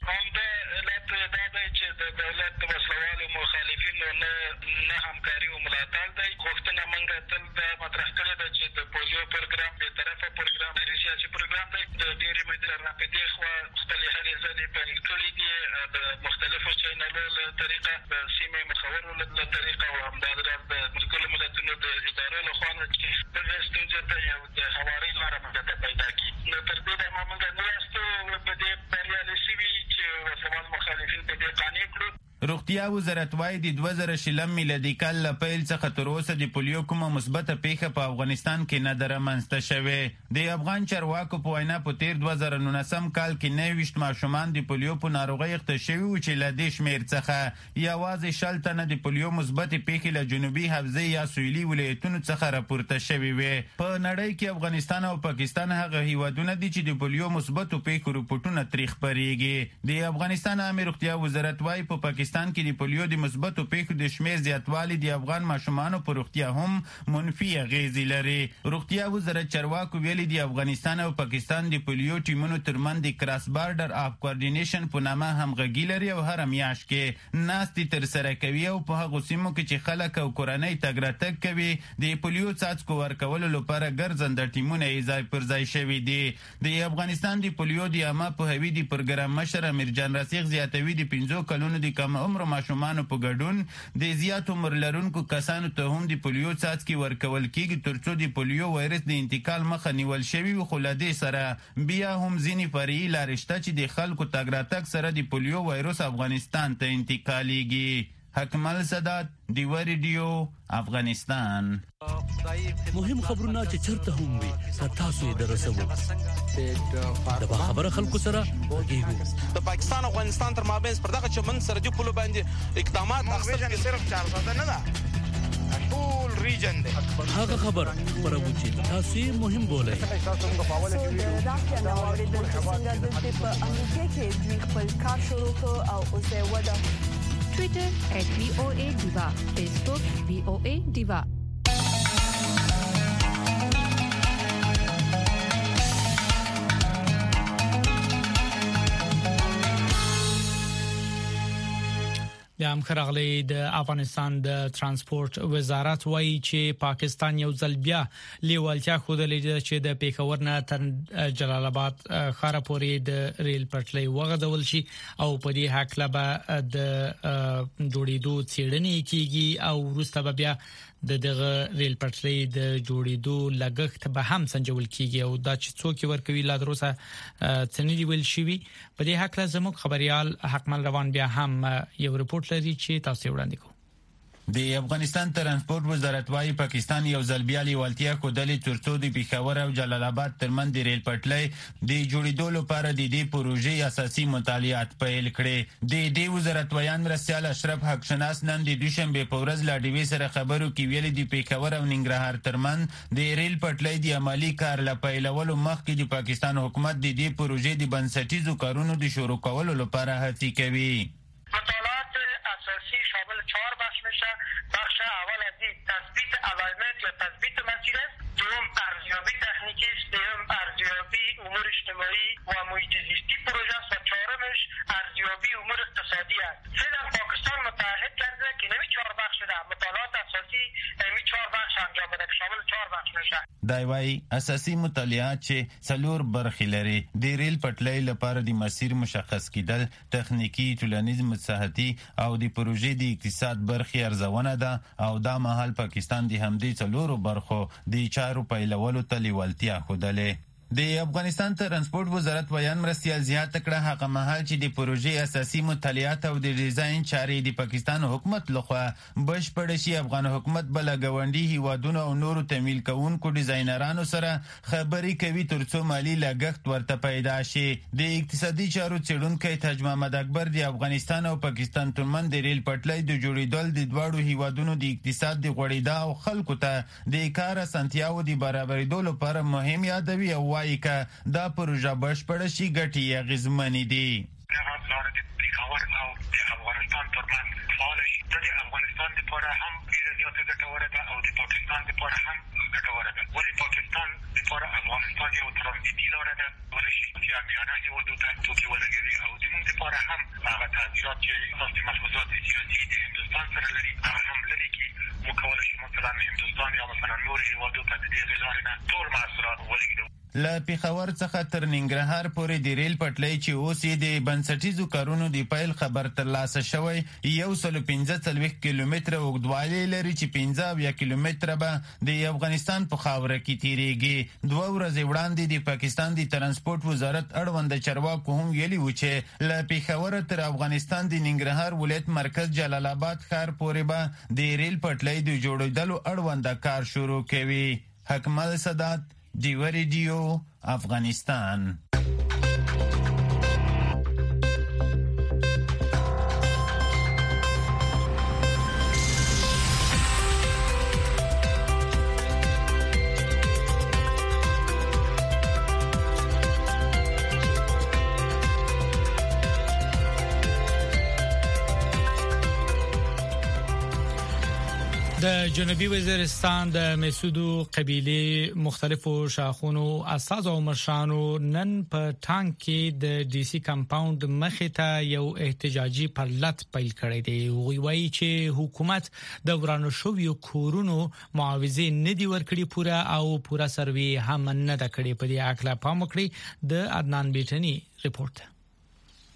د دولت د وسلوالو مخالفینو نه نه همکاري او ملاتړ دی. غوښتنه موږ تل دا مطرح کړې ده چې د پولیو پروګرام بېطرفه پروګرام دی، سیاسي پروګرام دی. د ډېرې مودې نه په دې خوا خپلې هلې ځلې پیل کړي دي د مختلفو چینلو له طریقه د سیمې مخورو له طریقه او همداراز د ملګرو ملتونو د ادارو له خوا نه چې دغه ستونزې ته یو د هوارۍ لاره موږ ته پیدا کړي. نو تر دې دمه موږ نه یاستو په دې بریالي شوي چې وسلوال مخالفین په دې قانع کړو. روغتیا وزارت وايي د دوه زره شلم میلادي کال له پیل څخه تر اوسه د پولیو کومه مثبته پیښه په افغانستان کې نه ده رامنځته شوې. د افغان چارواکو په وینا په تیر دوه زره نولسم کال کې نهه ویشت ماشومان د پولیو په ناروغۍ اخته شوي وو چې له دې شمېر څخه یوازې شل تنه د پولیو مثبتې پیښې له جنوبي حوزې یا سویلي ولایتونو څخه راپورته شوي وې. په نړۍ کې افغانستان او پاکستان هغه هیوادونه دي چې د پولیو مثبتو پیښو رپورټونه ترې خپرېږي. د افغانستان عامه روغتیا وزارت وايي په پاکستان کې د پولیو د مثبتو پیښو د شمېر زیاتوالی د افغان ماشومانو په روغتیا هم منفي اغېزې لري. روغتیا وزارت چارواکو ویلي د افغانستان او پاکستان د پولیو ټیمونو ترمنځ د کراس بارډر اف کوارډینیشن په نامه همغږي لري او هره میاشت کې ناستې ترسره کوي او په هغو سیمو کې چې خلک او کورنۍ تګ راتګ کوي د پولیو څاڅکو ورکولو لپاره ګرځنده ټیمونه یې ځای پر ځای شوي دي. د افغانستان د پولیو د عامه پوهاوي د پروګرام مشر امیر جان راسخ زیاتوي د پنځو کلونو د کم عمر ماشومانو په ګډون د زیات عمر لرونکو کسانو ته هم د پولیو څاڅکي ورکول کیږي ترڅو د پولیو وایرس د انتقال مخه نیول شوی وي. خو له دې سره بیا هم ځینې فرعي لارې شته چې د خلکو تګ راتګ سره د پولیو وایرس افغانستان ته انتقالیږي. حکمل سادات دیو ریډیو افغانستان. مهم خبرونه چې چرته هم وي تاسو یې درسوو د خبره خلکو سره وګورئ. د پاکستان او افغانستان تر مابین پر دغه چمن سرحدي پولو باندې اقدامات اخیستل کې صرف چار ساده نه ده، ټول ریجن دی. هغه خبر پرو چې تاسو یې مهم بولئ. تاسو موږ په حواله کې ویډیو راځي نو اوریدل څنګه د په امریکا کې دوی خپل کار شروع کړ او اوس یې ودا Twitter at V O A Diva, Facebook V O A Diva. بیا هم خراغلی د افغانستان د ترانسپورت وزارت وایي چې پاکستان یو ځل بیا لیوالتیا خوده چې د پیښور نه تر جلال آباد ښار پورې د ریل پټلۍ وغځول شي او په دې حق لبا د جوړېدو څېړنې کیږي او وروسته بیا د دغه ریل پټلۍ د جوړېدو لګښت به هم سنجول کیږي او دا چې څوک ورکوي لا دروسه څنګه ویل شي. په دې حق لازم خبريال حکمل روان بیا هم یو رپورت لري چې تاسو وړاندې کوو. د افغانستان ترانسپورت وزارت وايي پاکستان یو ځل بیا لیوالتیا کودلې ترڅو د پیښور او جلال آباد ترمن د ریل پټلۍ د جوړېدو لپاره د دې پروژې اساسي مطالعات پیل کړي. د دې وزارت ویان مرستيال اشرف حق شناس نن د دوشنبه په ورځ لا ډیوي سره خبرو کې ویلي د پیښور او ننګرهار ترمن د ریل پټلۍ د عملی کار لپاره لولو مخکې د پاکستان حکومت د دې پروژې د بنسټیزو کارونو د شروع کولو لپاره هڅې کوي. شامل چهار بخش میشه. بخش اول از این تثبیت الاینمنت یا تثبیت مسیر است، دوم ارزیابی تکنیکی است، سوم ارزیابی امور اجتماعی و محیط زیستی پروژه است و چهارمش ارزیابی امور اقتصادی است. فعلا پاکستان متعهد کرده که نمی چهار بخش ده مطالعات اساسی نمی چهار بخش انجام بده که شامل چهار بخش میشه. دا وايي اساسي مطالعات چې څلور برخې لري. د ریل پټلۍ لپاره د مسیر مشخص کیدل، تخنیکی، ټولنیز، مصلحتي او د پروژې د اقتصاد برخې ارزونه ده او دا مهال پاکستان د همدې څلورو برخو د چارو پیلولو ته لیوالتیا ښودلې. د افغانستان ترانسپورت وزارت ویان مرستيال زیات کړه هغه مهال چې د پروژې اساسي مطالعات او د ډیزاین چارې د پاکستان حکومت لخوا بشپړ شي. افغان حکومت بل غونډي هیوادونو او نورو تمویل کوونکو ډیزاینرانو سره خبري کوي ترڅو مالی لګښت ورته پیدا شي. د اقتصادي چارو څېړونکو تاج محمد اکبر د افغانستان او پاکستان ترمن د ریل پټلۍ د جوړېدل د دواړو هیوادونو د اقتصاد د غوړېدا او خلکو ته د کار اسانتیاو د برابرېدو لپاره مهم یادوي او وايي چې دا پروژه بشپړ شي ګټي اغیزمنې دي. لاره د پیښور او د افغانستان ترمنځ فعال شي. د افغانستان لپاره هم ډېره زیاته ګټوره ده او د پاکستان لپاره هم ګټوره ده. ولې پاکستان لپاره افغانستان یو ترانزیتي لاره ده، ولې شي چې امیانه هېوادو ته توکي ولګوي او زموږ لپاره هم هغه تعذیرات چې تاسو ملحوظات سیاسي د هندوستان سره لري هغه هم لري کې موږ کولی شو مثلا هندوستان یا مثلا نور هېوادو ته د دې لارې نه ټول محصولات ولېږدو. له پیښور څخه تر ننګرهار پورې د ریل پټلۍ چې اوس یې د بنسټیزو کارونو د پیل خبر ترلاسه شوی یو سل پنځه څلوېښت کیلومتره اوږدوالی لري چې پنځه اویا کیلومتره به د افغانستان په خاوره کې تیریږي. دوه ورځې وړاندې د پاکستان د ترانسپورت وزارت اړونده چارواکو هم ویلي و چې له پیښور تر افغانستان د ننګرهار ولایت مرکز جلال آباد ښار پورې به د ریل پټلۍ د جوړېدلو اړونده کار شروع کوي. حکمل سادات، دیو ریډیو افغانستان. د جنوبي وزیرستان د مسعودو قبيله مختلفو شاخونو اساس او مرشانو نن په ټانک کې د ډي سي کمپاوند مخې ته یو احتجاجي پرلط پیل کړی دی. وی وایي چې حکومت د ورانو شویو کورونو معاوضه نه دی ورکړي پورا او پورا سروي هم نه د کړي. په دې اړه پام وکړي د عدنان بیٹنی رپورت.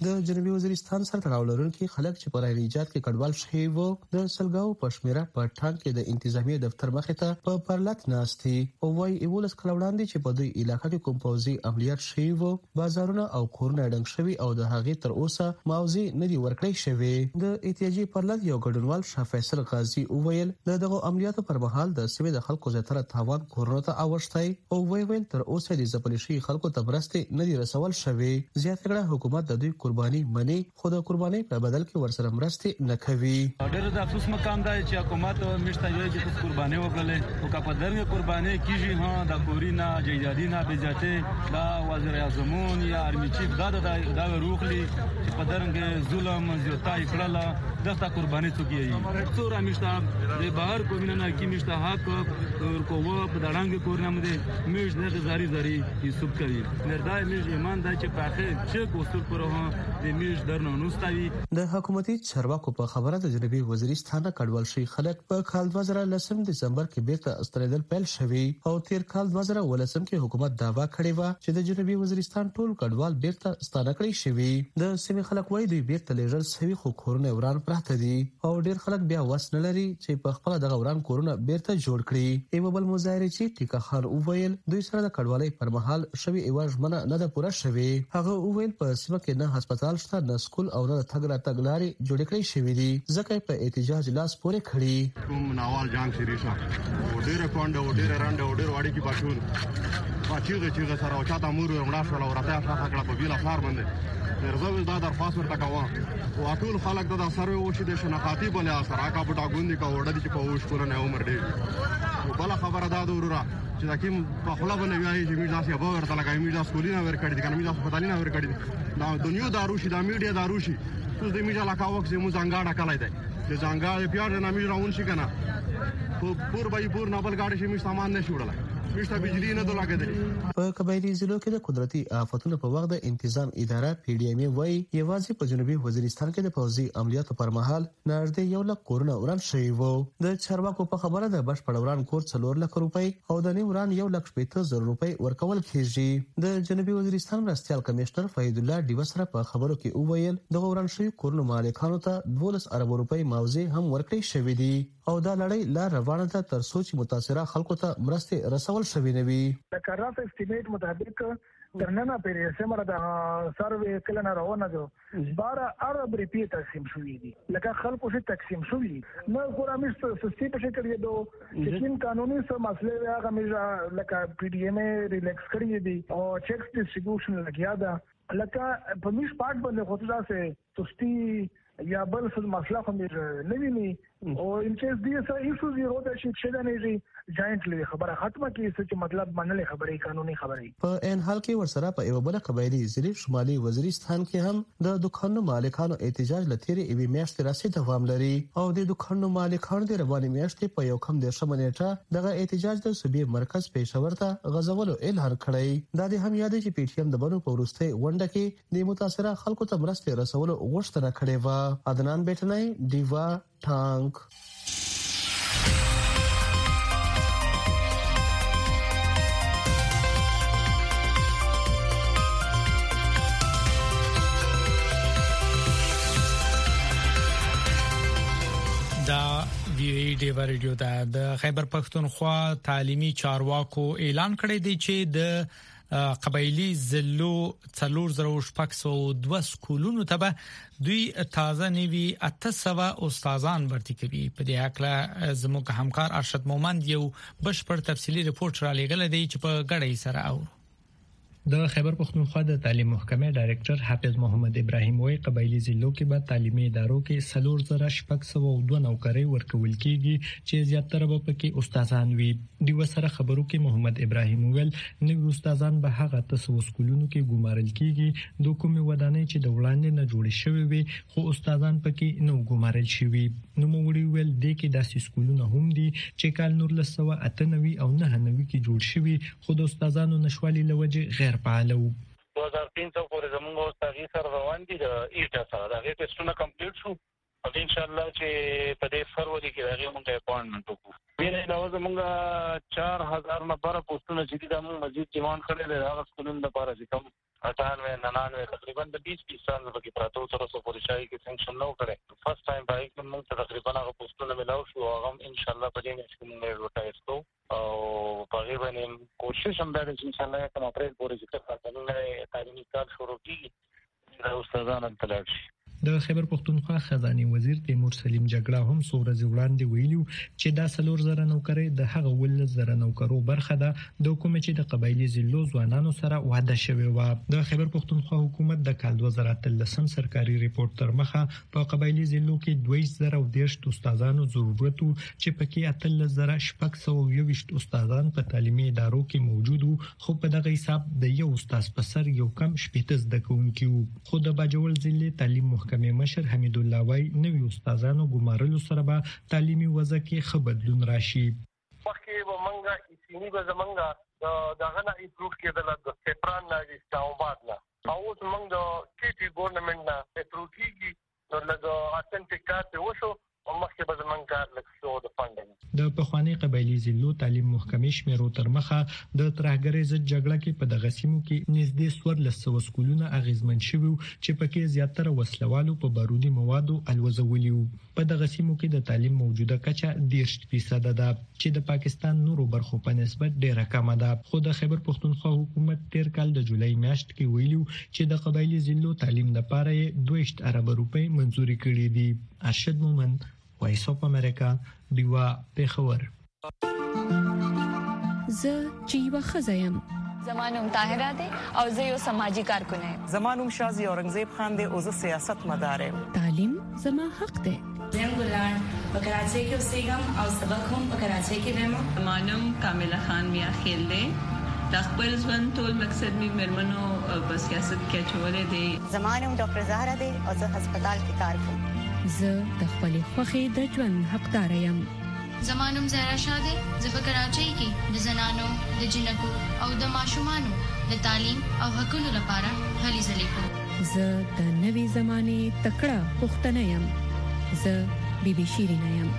د جنوبي وزیرستان سره تړاو لرونکي خلک چې په رایل ایجاد کې کډوال شوي وو د سلګاو پښمیره په ټانک کې د انتظامی دفتر مخې ته په پرلط ناستي او وايي ایولس کله وړاندې چې په دوی علاقې کې کوم پوځي عملیات شوي وو بازارونه او کورونه ډنګ شوي او د هغې تر اوسه موضوع نه دی ورکړی شوی. د احتیاجي پرلط یو ګډونوال شاه فیصل غازی وویل دغه عملیاتو پر مهال د سیمې د خلکو زیاتره تاوان کورونو ته اوښتای او ویل تر اوسه د ځپل شوي خلکو ته مرستې نه دي رسول شوی. زیات کړه حکومت د دوی قرباني مني خو د قرباني په بدل کې ورسره مرستې نه کوي. ډېر د افسوس مقام دی چې حکومت مشته یوه چې قرباني وکړي او که په درنه قرباني کیږي ها د کورینا جیدادینا بجاته دا وزیر اعظمون یا ارمی چیف دا دا روخلی چې په درنه ظلم زیاتای کړل دغه قرباني څوکي څور مشته د بهر کومینه کی مشته حق کو و په دړانګ کورنه مده میش نه زاری زاری یوسف کوي نردای میش ایمان دای چې پاخه چې کوستر پرو د میش درنو نوستوي. د حکومتي چارواکو په خبره د جنوبي وزیرستان کډوال شي خلک په کال دوه زره لسم دسمبر کې بیرته استریدل پیل شوی او تیر کال دوه زره ولسم کې حکومت داوا کړی و چې د جنوبي وزیرستان ټول کډوال بیرته ستانه کړی شوی. د سیمې خلک وایي دوی بیرته لیږل شوی خو کورونه وران پراته دي او ډیر خلک بیا وس نه لري چې په خپل د وران کورونه بیرته جوړ کړي. ایو بل مظاهره چې ټیکا خان وویل دوی سره د کډوالۍ پر مهال شوی ایواز منه نه د پوره شوی. هغه وویل په سیمه کې نه هسپتال شته نه سکول او نه تګ را تګ لارې جوړ کړي شوی دي ځکه په احتجاج لاس پورې کړي. کوم ناوال جنگ شریشا او ډیر کوند او ډیر راند او ډیر واړی کې باشون پاچیږي چې سره او چاته مور ورمړا شو او راته شاته کړه په بیل افار باندې درځو دا درخواست ورته کوم او ټول خلک د سروي وشي د شناختی بل اثر اکا پټا ګوندې کا وړه دي چې په وښ کول نه عمر دی. بل خبره دا دورا چې دا کوم په خلا باندې وایي چې موږ تاسو به ورته لګای موږ تاسو کولینه ور کړی دي کنه موږ تاسو پتالینه ور کړی دي دا دنیا دارو شي دا میډیا دارو شي اوس د میډیا علاقه وخت موږ څنګه ډکلای دی چې څنګه پیار نه موږ راون شي کنه په پور بای پور نه بل گاډي شي موږ سامان نه شوړل مشته بجلی نه دلګه. په قبایلی ضلعو کې د قدرتي آفتونو په وخت د تنظیم اداره پی ډی ایم وای یوازې په جنوبي وزیرستان کې د پوځي عملیاتو پر مهال نږدې یو لک کورونه وران شوي وو. د چارواکو په خبره د بشپړ وران کور څلور لک روپۍ او د نیو وران یو لک شپږ زره روپۍ ورکول کیږي. د جنوبي وزیرستان مرستيال کمشنر فهید الله دیوسره په خبرو کې وویل د وران شوي کورونو مالکانو ته دولس ارب روپۍ معاوضه هم ورکړي شوې دي او دا لړۍ لا روانه ده تر څو چې متاثره خلکو ته مرستې رسول شوي نه وي. د کراف اسټیمیټ مطابق درننه پرې سمره د سروې کله نه روانه ده بارا عرب ریپی تقسیم شوې دي لکه خلکو څخه تقسیم شوې نه ګورامي سستی په شکل یې دو چې کوم قانوني څه مسله هغه مې لکه پی ډی ایم ریلیکس کړی دي او چیکس ډیسټریبیوشن لګیا ده لکه په میش پارت باندې خو څه سستی یا بل څه مسله خو مې نه ویني او ان کیس دی سه ایشوز یې روته شي چې دا نه جی جاینټلی خبره ختمه کیږي چې مطلب منلې خبرې قانوني خبرې. په ان حال کې ورسره په یو بل قبایلی ضلع شمالي وزیرستان کې هم د دکانونو مالکانو احتجاج لتیری ایوي میاشتې راسي دوام لري او د دکانونو مالکانو د رواني میاشتې په یو کم د شمنېټه دغه احتجاج د صوبې مرکز پېښور ته غزولو اعلان کړی. دا د هم یاد چې پی ټی ایم د بنو پورسته ونډه کې د متاثره خلکو ته مرستې رسولو غوښتنه کړې و. عدنان بیٹنای دیوا ټانک. دا وی ډی ریډیو دا د خیبر پښتونخوا تعلیمي چارواکو اعلان کړی دی چې د قبایلی ضلعو څلور زره شپږ سوه دوه سکولونو ته به دوی تازه نوي اته سوه استادان ورتي کوي. په دې اړه زموږ همکار ارشد مومند یو بشپړ تفصیلی رپورت را لېږل دی چې په غړې سره او د خیبر پښتونخوا د تعلیم محکمې ډایریکټر حافظ محمد ابراهیم وایي قبایلی ضلعو کې به تعلیمي ادارو کې څلور زره شپږ سوه دوه نوکرۍ ورکول کیږي چې زیاتره به پکې استادان وي. د وسره خبرو کې محمد ابراهیم ویل نو استادان به هغه تاسو سکولونو کې ګمارل کیږي د کومې ودانۍ چې د وړاندې نه جوړې شوې وي خو استادان پکې نو ګمارل شوي. نو موږ ویل د کې داسې سکولونه هم دي چې کال نور لسوه اته نوي او نه نوي کې جوړ شوي خو د استادانو نشوالي لوجه غیر فعال وو. دو هزار تین سو پورې زموږ استادي سره روان دي د ایټا سره دا غي ټیسټونه کمپلیټ شو او ان شاء الله چې په دې فروری کې راغی موږ اپاینټمنت وکړو. بیا دا زموږ چار هزار نه بره پوسټونه چې د موږ مزید ډیماند کړل دا سکولونو لپاره چې کوم अठानवे ननानवे तकरीबन د बीस बीस साल کې پراته تر اوسه پورې شای کې سنکشن نو کړي فرست ټایم پای کې موږ تقریبا هغه پوسټونه ملاو شو هغه ان شاء الله په دې کې موږ ورټایس کو او په غیر باندې کوشش هم ده چې ان شاء الله کوم اپریل پورې چې تاسو تعلیمي کال شروع کیږي دا استادانو ته لږ د خیبر پختونخوا خزاني وزیر تیمور سلیم جګړه هم سورز وړاندې ویلو چې دا سلور زره نوکرې د هغه ول زره نوکرو برخه ده د حکومت چې د قبایلی ضلعو ځوانانو سره وعده شوی و د خیبر پختونخوا حکومت د کال دوه زره اتلسم سرکاري ریپورت تر مخه په قبایلی ضلعو کې دوه زره او دیرش استادانو ضرورت چې پکې اتل زره شپږ سوه یو ویشت استادان په تعلیمي ادارو کې موجود وو خو په دغه حساب د یو استاد په سر یو کم شپږ زده کوونکي وو خو د باجوړ ضلع تعلیم محکمې مشر حمید الله وای نوی استادانو ګمارلو سره به تعلیمي وضع کې ښه بدلون راشي وخت به منګه سینی به زمنګا دغه نه امپروف کېدل د سپران نه د استعمال نه او اوس موږ د کیټي ګورنمنت نه امپروف کیږي نو لږه اتنټیکات وشو او مخکې به زمونږ کار لږ شو د فاندینګ د پخوانی قبایلی ضلعو تعلیم محکمې شمیرو تر مخه د ترهګرۍ ضد جګړه کې په دغه سیمو کې نږدې څوارلس سوه سکولونه اغیزمن شوي چې پکې زیاتره وسلوالو په بارودي موادو الوزولي وو په دغه سیمو کې د تعلیم موجوده کچه دېرش فیصد ده چې د پاکستان نورو برخو په نسبت ډیره کمه ده خو د خیبر پختونخوا حکومت تیر کال د جولای میاشت کې ویلو چې د قبایلی ضلعو تعلیم لپاره دویشت ارب روپۍ منزوري کړې دي ارشد مومند وایس اف امریکا دیوا پیښور زه جیوا خزایم زمانوم طاهره ده او زه یو سماجی کارکونه یم زمانوم شازی اورنګزیب خان ده او زه سیاست مدار یم تعلیم زما حق ده زم ګلان په کراچۍ کې اوسېږم او سبق هم په کراچۍ کې وایم زمانوم کامله خان میا خیل ده د خپل ژوند ټول مقصد می مرمنو په سیاست کې چولې دي زمانوم ډاکټر زهرا ده او زه هسپتال کې کار کوم زه د خپل خوخي د ژوند حقدار یم زمانوم زهرا شاده زه په کراچۍ کې د زنانو د جنکو او د ماشومانو د تعلیم او حقوقو لپاره هلې ځلې کوم زه د نوي زمانه تکړه پښتنه یم زه بي بي شيرين یم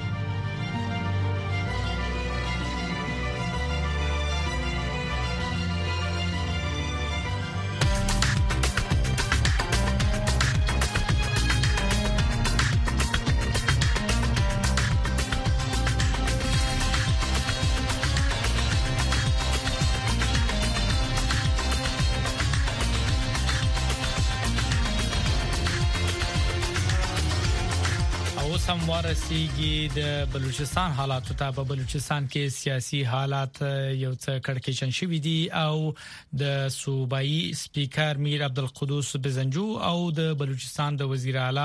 ورسیږي د بلوچستان حالات ته په بلوچستان کې سیاسي حالات یو څه کړکېچن شوې دي او د صوبایي سپیکر میر عبدالقدوس بزنجو او د بلوچستان د وزیر اعلی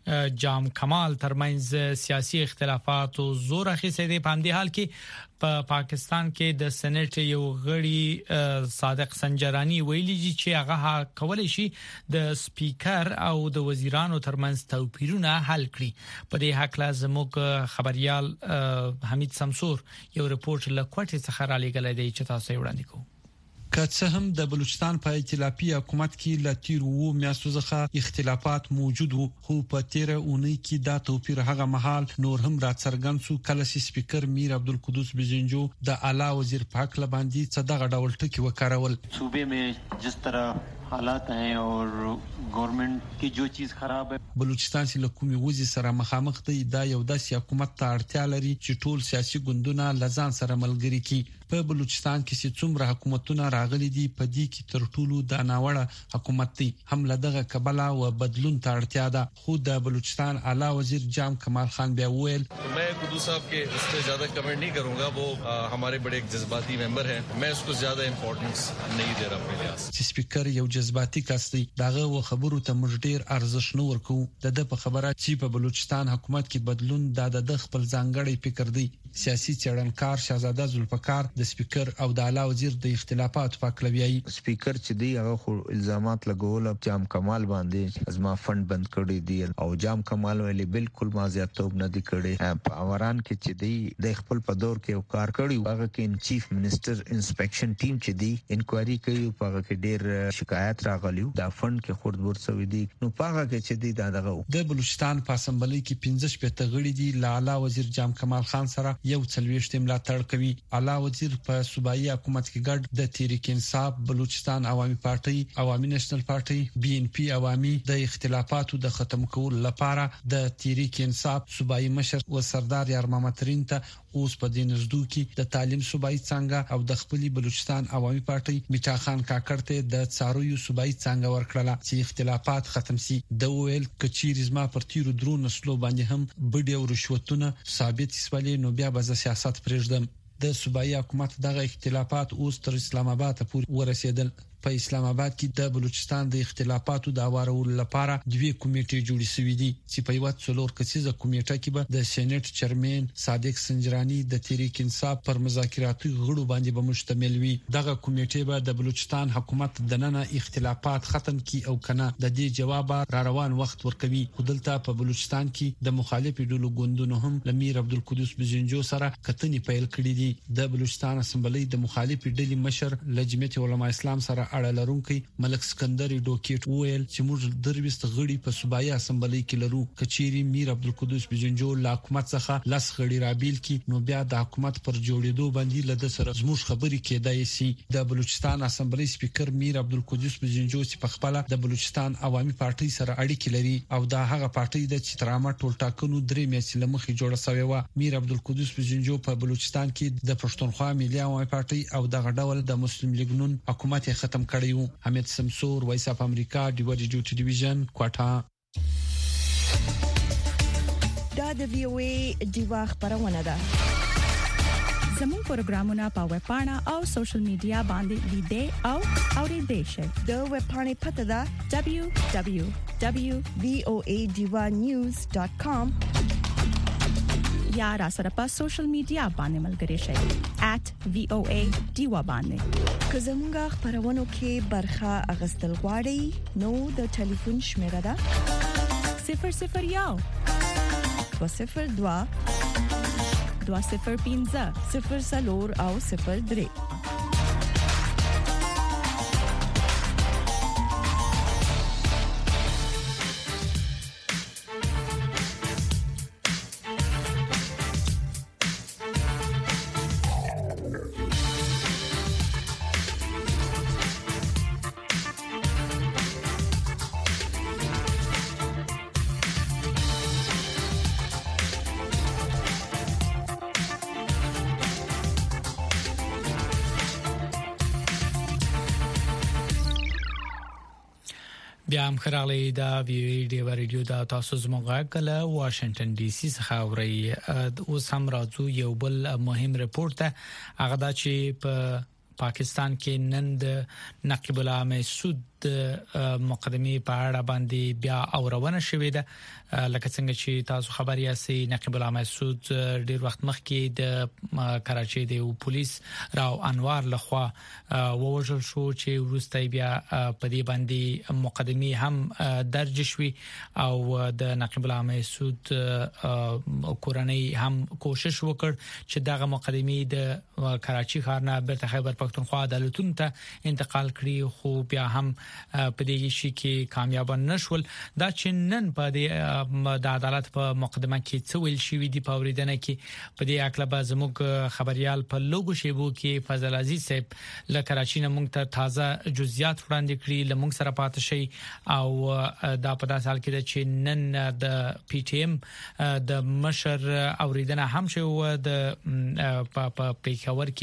جام کمال ترمنځ سیاسي اختلافات او زور اخیسته دي په دې حال کې په پا پاکستان کې د سېنات یو غړي صادق سنجرانی ویلي چې هغه کولای شي د سپیکر او د وزیرانو ترمنځ توپیرونه حل کړي په دې حق لازم خبريال حمید سمسور یو رپورت لکوټه څخه را لګل دی چې تاسو یې وړاندې کوو که څه هم د بلوچستان په ائتلافي حکومت کې لاتیر وو میاشتو څخه اختلافات موجود وو خو په تیر اونۍ کې دا توپیر هغه مهال نور هم را څرګند شو کله چې سپیکر میر عبدالقدوس بزنجو د اعلی وزیر پاک لباندې صدغه ډول ټکی وکړول صوبې میں جس طرح حالات ہیں اور گورنمنٹ کی جو چیز خراب ہے بلوچستان چې لکومي وزي سره مخامخ دی دا یو داسې حکومت ته اړتیا لري چې ټول سیاسي ګوندونه لزان سره ملګری کی په بلوچستان کې چې څومره حکومتونه راغلي دي په دې کې تر ټولو د ناوړه حکومت دی هم لدغه قبلا و بدلون ته اړتیا ده خو د بلوچستان اعلی وزیر جام کمال خان بیا ویل मैं कुदू साहब के उस पर ज्यादा कमेंट नहीं करूंगा वो आ, हमारे बड़े एक जज्बाती मेंबर हैं मैं उसको ज्यादा इंपॉर्टेंस नहीं दे रहा अपने लिहाज से स्पीकर یو جذباتي کس دی داغه و خبرو ته موږ ډیر ارزښت نه ورکو د د په خبره چې په بلوچستان حکومت کې بدلون د د خپل ځانګړی فکر دی سیاسي چړنکار شاهزاده ذوالفقار د سپیکر او د اعلی وزیر د اختلافات په کلویي سپیکر چې دی هغه خو الزامات لګول جام کمال باندې ازما فند بند کړی دی او جام کمال ویلي بالکل ما زیاتوب نه دی کړی په اوران کې چې دی د خپل په دور کې کار کړی هغه کې چیف منسٹر انسپیکشن ټیم چې دی انکوایري کوي په هغه کې ډیر شکایت راغلی دا فند کې خورد ورسوي دي نو په هغه کې چې دی دغه د بلوچستان په اسمبلی کې پنځه شپږ غړي دي لاله وزیر جام کمال خان سره یو څلويشت ملاتړ کوي. اعلی وزیر په صوبایي حکومت کې ګډ د تحریک انصاف، بلوچستان عوامي پارټي، عوامي نېشنل پارټي، بي ان پي عوامي د اختلافاتو د ختم کولو لپاره د تحریک انصاف صوبایي مشر و سردار یار محمد ترين ته اوس په دین زدو کې د تعلیم صوبایي څنګه او د خپل بلوچستان عوامي پارټي میټا خان کاکړ ته د څارویو صوبایي څنګه ورکړه چې اختلافات ختم شي. د ویل کچیر زما پر تیرو درو نسلو باندې هم بډې او رشوتونه ثابت سوالې نو بیا به سیاست پرېږدم. د صوبایي حکومت دغه اختلافات اوس تر اسلام آباد پورې ورسېدل. په اسلام آباد کې د بلوچستان د اختلافاتو د اورولو لپاره دوه کمیټې جوړې شوې دي چې په یو څلور کسیزه کمیټه کې به د سېنات چیرمن صادق سنجرانی د تحریک انصاف پر مذاکراتي غړو باندې به مشتمل وي. دغه کمیټه به د بلوچستان حکومت د نن اختلافات ختم کړي او کنه د دې جواب را روان وخت ورکوي. خودلته په بلوچستان کې د مخالفو ډلو ګوندونو هم لمیر عبدالقدوس بزنجو سره کتنې پیل کړې دي. د بلوچستان اسمبلی د مخالفو ډلې مشر لجنه علماء اسلام سره اړه لرونکي ملک سکندر ډوکیټ ویل چې موږ درويست غړي په صوبایي اسمبلی کې لرو. کچيري میر عبدالقدوس بزنجو لا حکومت څخه لاس غړي رابیل کی نو بیا د حکومت پر جوړېدو باندې لده سره زموږ خبري کېدای شي. د بلوچستان اسمبلی سپیکر میر عبدالقدوس بزنجو چې په خپل د بلوچستان عوامي پارټي سره اړیکې لري او دا هغه پارټي د چترامه ټولټاکنو درې میاشتې لمخې جوړه شوې و. میر عبدالقدوس بزنجو په بلوچستان کې د پښتونخوا ملي عوامي پارټي او دغه ډول د مسلم لیگ نون حکومت یې ختم کړی و. حمید سمسور، وایس اف امریکا، ډیو ډیو ټلویزیون، کوټا. دا د وی او ای ډیوا خبرونه ده. زموږ پروګرامونه په ویب پاڼه او سوشل میډیا باندې لیدې او اوریدې شئ. د ویب پاڼې پته ده دبليو دبليو دبليو ډاٹ وی او ای ډیوا نیوز ډاٹ کام یا را سره په سوشل میډیا باندې ملګری شئ ایٹ وی او ای ډیوا باندې. که زموږه خبرونو کې برخه اغستل غواړئ نو د ټلیفون شمیره ده صفر صفر یو دو صفر دو دو صفر پنځه صفر څلور او صفر درې. بیا هم خراغلی دا وی ډیو ریډیو دا تاسو زموږه کله واشنگټن ډي سي څخه اوري. اوس هم راځو یو بل مهم رپورت ته. هغه دا چې په پاکستان کې نن د نقیب الله مسعود مقدمه په اړه باندې بیا اورونه شوې ده. لکه څنګه چې تاسو خبر یاست نقیب الله مسعود ډیر وخت مخکې د کراچۍ د پولیس راو انوار لخوا ووژل شو چې ورسته بیا په دې باندې مقدمه هم درج شوې او د نقیب الله مسعود کورنۍ هم کوشش وکړ چې دغه مقدمه د کراچۍ ښار نه بیرته خیبر پښتونخوا عدالتونو ته انتقال کړي خو بیا هم په دې شي کې کامیاب نشول. دا چې نن په دې د عدالت په مقدمه کې څه ویل شوی دی په اوریدنه کې په دې اکله به زموږ خبريال په لوګو شیبو کې فضل عزیز صاحب له کراچۍ نه موږ ته تازه جزئیات وړاندې کړي لمونږ سره پاتې شي او دا په داسې حال کې چې نن د پی ټی ایم د مشر اوریدنه هم شو د په پیښور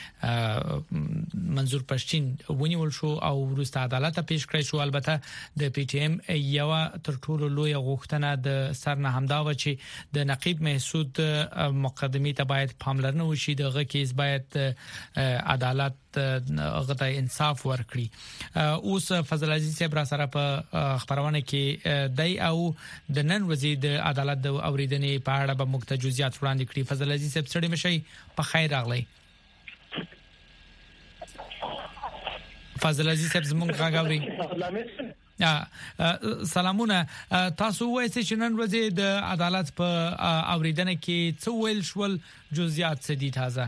کې منظور پښتين ونیول شو او ورسته عدالت پیش کړی شو. البته د پی ټی ایم یو تر ټولو لوی غوښتنه د سرنه همدا و چې د نقیب مسعود مقدمه ته باید پاملرنه وشي. دغه کیس باید عدالت غته انصاف ورکړي. اوس فضل عزیز صاحب را سره په خبرونه کې دای او د نن وزیر د عدالت د اوریدنې په اړه به مکتجزیات وړاندې کړي. فضل عزیز صاحب سړی مشي په خیر راغلی. فضل عزیز صاحب زمونږ غاغوري. سلامونه. تاسو وایئ چې نن ورځ د عدالت په اوریدنه کې څه ویل شول جزئیات څه دي تازه؟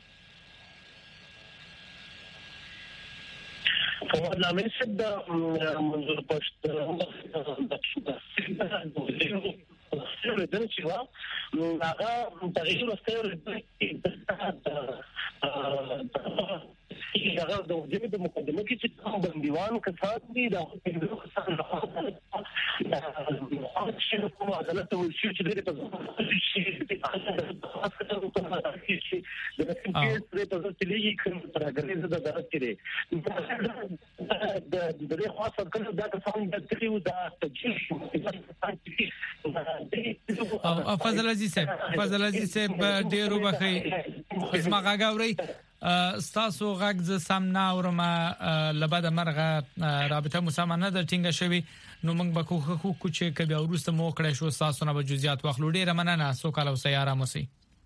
فواد لامل صاحب د منظور پښتون د څه د چې وا هغه تغیر ورسته هغه د وجود د مقدمه کې چې کوم بنديوان کسان دي دا څنګه کسان نه چې کوم عدالت او شي چې د په شي د کې په تلې کې کوم ترګرې زده درس کړي د د د خاصه کله دا کسان د تلې دا تجهیز فضل عزیز صاحب فضل عزیز صاحب ډیرو بخي اسما غاوري ستاسو غږ ز سم نه اورم لبد مرغه رابطه مسامنه د ټینګه شوی نو موږ به خو خو چې کبي اورسته مو کړی شو تاسو نه به جزئیات واخلو ډیره مننه سو کال او سیاره مسي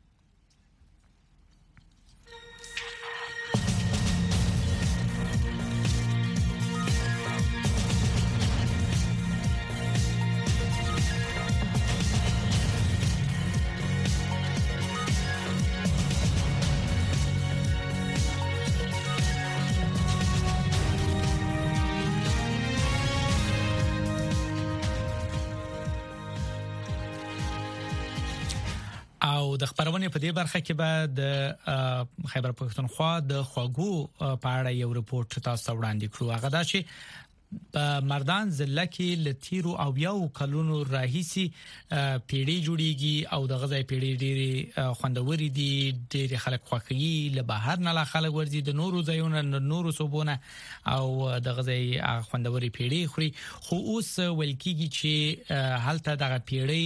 او د خبرونه په دې برخه کې به د خیبر پښتونخوا د خواګو په اړه یو رپورت تاسو وړاندې کړو هغه دا چې په مردان ضلع کې لتیرو او یو کلونو راهیسي پیړې جوړیږي او د غزای پیړې ډېری خوندوري دي ډېری خلک خوخي له بهر نه لا خلک ورځي د نورو ځایونو نورو صوبونه او د غزای خوندوري پیړې خوري خو اوس ولکېږي چې حالته دغه پیړې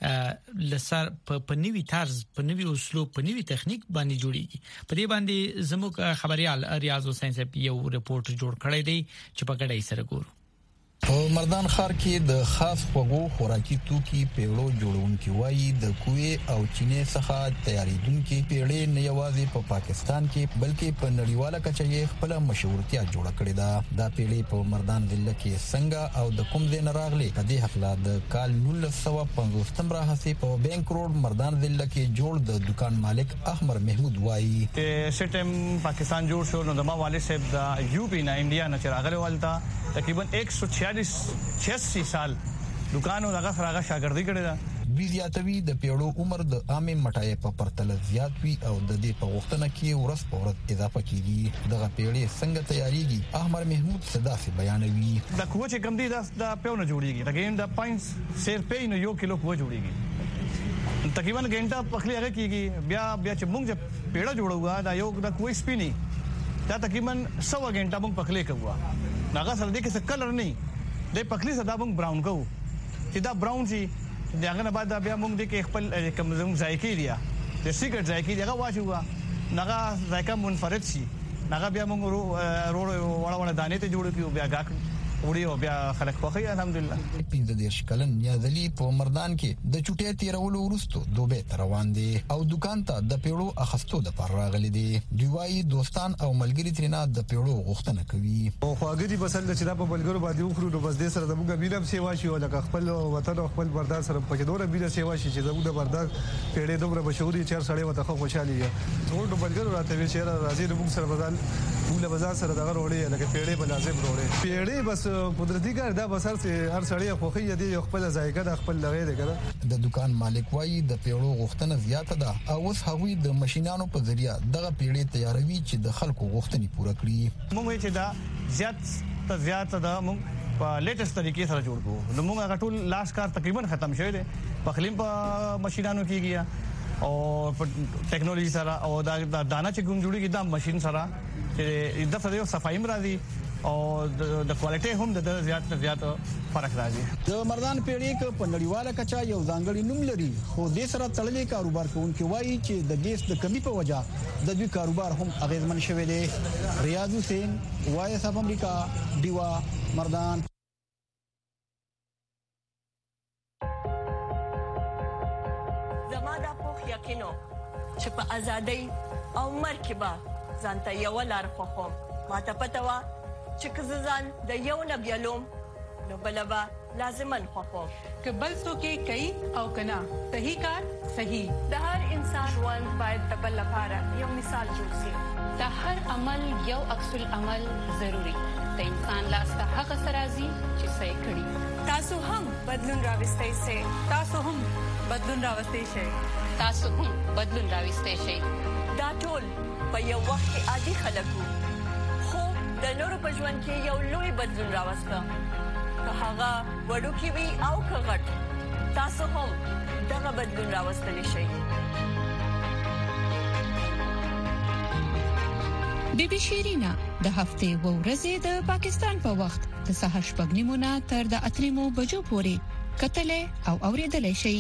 لسر په نوي طرز په نوي اسلوب په نوي تخنیک باندې جوړیږي په دې باندې زموږ خبريال ریاض حسین صاحب یو رپورت جوړ کړی دی چې په ګډه یې سره په مردان ښار کې د خاص خوږو خوراکي توکي پیړو جوړونکي وایي د کوې او چینې څخه تیاریدونکي پیړې نه یوازې په پا پاکستان کې بلکې په نړیواله کچه یې خپل مشهورتیا جوړه کړې ده دا پیړې په مردان ضلع کې څنګه او د کوم ځای نه راغلي په دې حق لا د کال نولس سوه پنځوستم راهسي په بینک روډ مردان ضلع کې جوړ د دکان مالک احمد محمود وایي سټم پاکستان جوړ شو نو د ما والد صاحب د یو پی نه انډیا نه چراغله والتا تقریبا एक सौ छियासी साल دکانو دغه فرغه شاګردي کړې ده بيزياتوي د پیړو عمر د عامه مټای په پرتل زیات وي او د دې په وختونه کې ورځ په ورځ اضافه کیږي دغه پیړې څنګه تیاریږي احمد محمود صدا سي بیانوي د کوچ کم دي د پیونه جوړیږي دغه د پاینټ سیر پین یو کیلو کوچ جوړیږي تقریبا غنټه پخلی هغه کیږي بیا بیا چې موږ پیړه جوړوه دا یو د کوچ سپینی دا تقریبا سو غنټه موږ پخلی کوو ناګه سره دې کې څه کلر نه د پخلی صدا موږ براون کوو چې دا براون شي داغه نه بعد بیا موږ دې کې خپل کوم زموږ ذایقې دی د سیکرټ ذایقې دی هغه واچو ناګه ذایقه منفرد شي ناګه بیا موږ ورو وړه وړه دانې ته جوړ کیو بیا غاک وړي او بیا خلک خوخي الحمدلله پینځه دیرش کلن نیازلی په مردان کې د چټې تیرولو وروسته دوبه روان دي او دکان ته د پیړو اخستو د پر راغلي دي دوی دوستان او ملګری ترنا د پیړو غوښتنه کوي او خواګری بسل چې دا په ملګرو باندې وخرو نو بس دې سره د موږ بیرم سیوا شي او د خپل وطن او خپل بردار سره پکې دوره بیره سیوا شي چې زموږ د بردار پیړې دومره مشهوري چیر سړی وته خو خوشالي ټول ملګرو راته وی چې راځي موږ سره بدل موږ بازار سره دغه وروړي لکه پیړې بلازم وروړي پیړې بس قدرتي کار دا بسر چې هر سړی خوخي دی خپل ځایګه د خپل لغې دی کنه د دکان مالک وایي د پیړو غوښتنه زیاته ده او اوس هغوی د ماشينانو په ذریعہ دغه پیړې تیاروي چې د خلکو غوښتنې پوره کړي موږ چې دا زیات ته زیات ده موږ په لیټیسټ طریقې سره جوړ کوو نو موږ هغه ټول لاس کار تقریبا ختم شوی دی په خلیم په ماشينانو کېږي او ټیکنالوژي سره او دا دانا چې ګم جوړیږي دا ماشين سره چې د فزیو صفایم راځي او د کوالټي هم د زیات نه زیات فرق راځي د مردان پیړې ک په نړیواله کچا یو ځانګړی نوم لري خو د سره تړلې کاروبار کوونکي وایي چې د ګیس د کمی په وجہ د دوی کاروبار هم اغیزمن شوی دی ریاض حسین وایس اف امریکا دیوا مردان زماده په یقینو چې په ازادۍ او مرکبه ځانته یو لار خو ما ته پته و چې کززان د یو نبیلوم نو بلبا لازمن خوخو کبل څوک کوي او کنا صحیح کار صحیح د هر انسان ژوند باید د بل لپاره یو مثال جوړ شي د هر عمل یو عکس العمل ضروری د انسان لاس ته هغه سرازي چې صحیح کړي تاسو هم بدلون راوستئ سي تاسو هم بدلون راوستئ شئ تاسو هم بدلون راوستئ شئ دا ټول په یو وخت کې عادي خلکو خو د نورو په ژوند کې یو لوی بدلون راوسته که هغه وړوکی وي او که غټ تاسو هم دغه بدلون راوستلی شئ بی بی شیرینا د هفته و ورځې د پاکستان په وخت د سهار شپږ نیمو نه تر د اتو نیمو بجو پورې کتلې او اوریدلې شي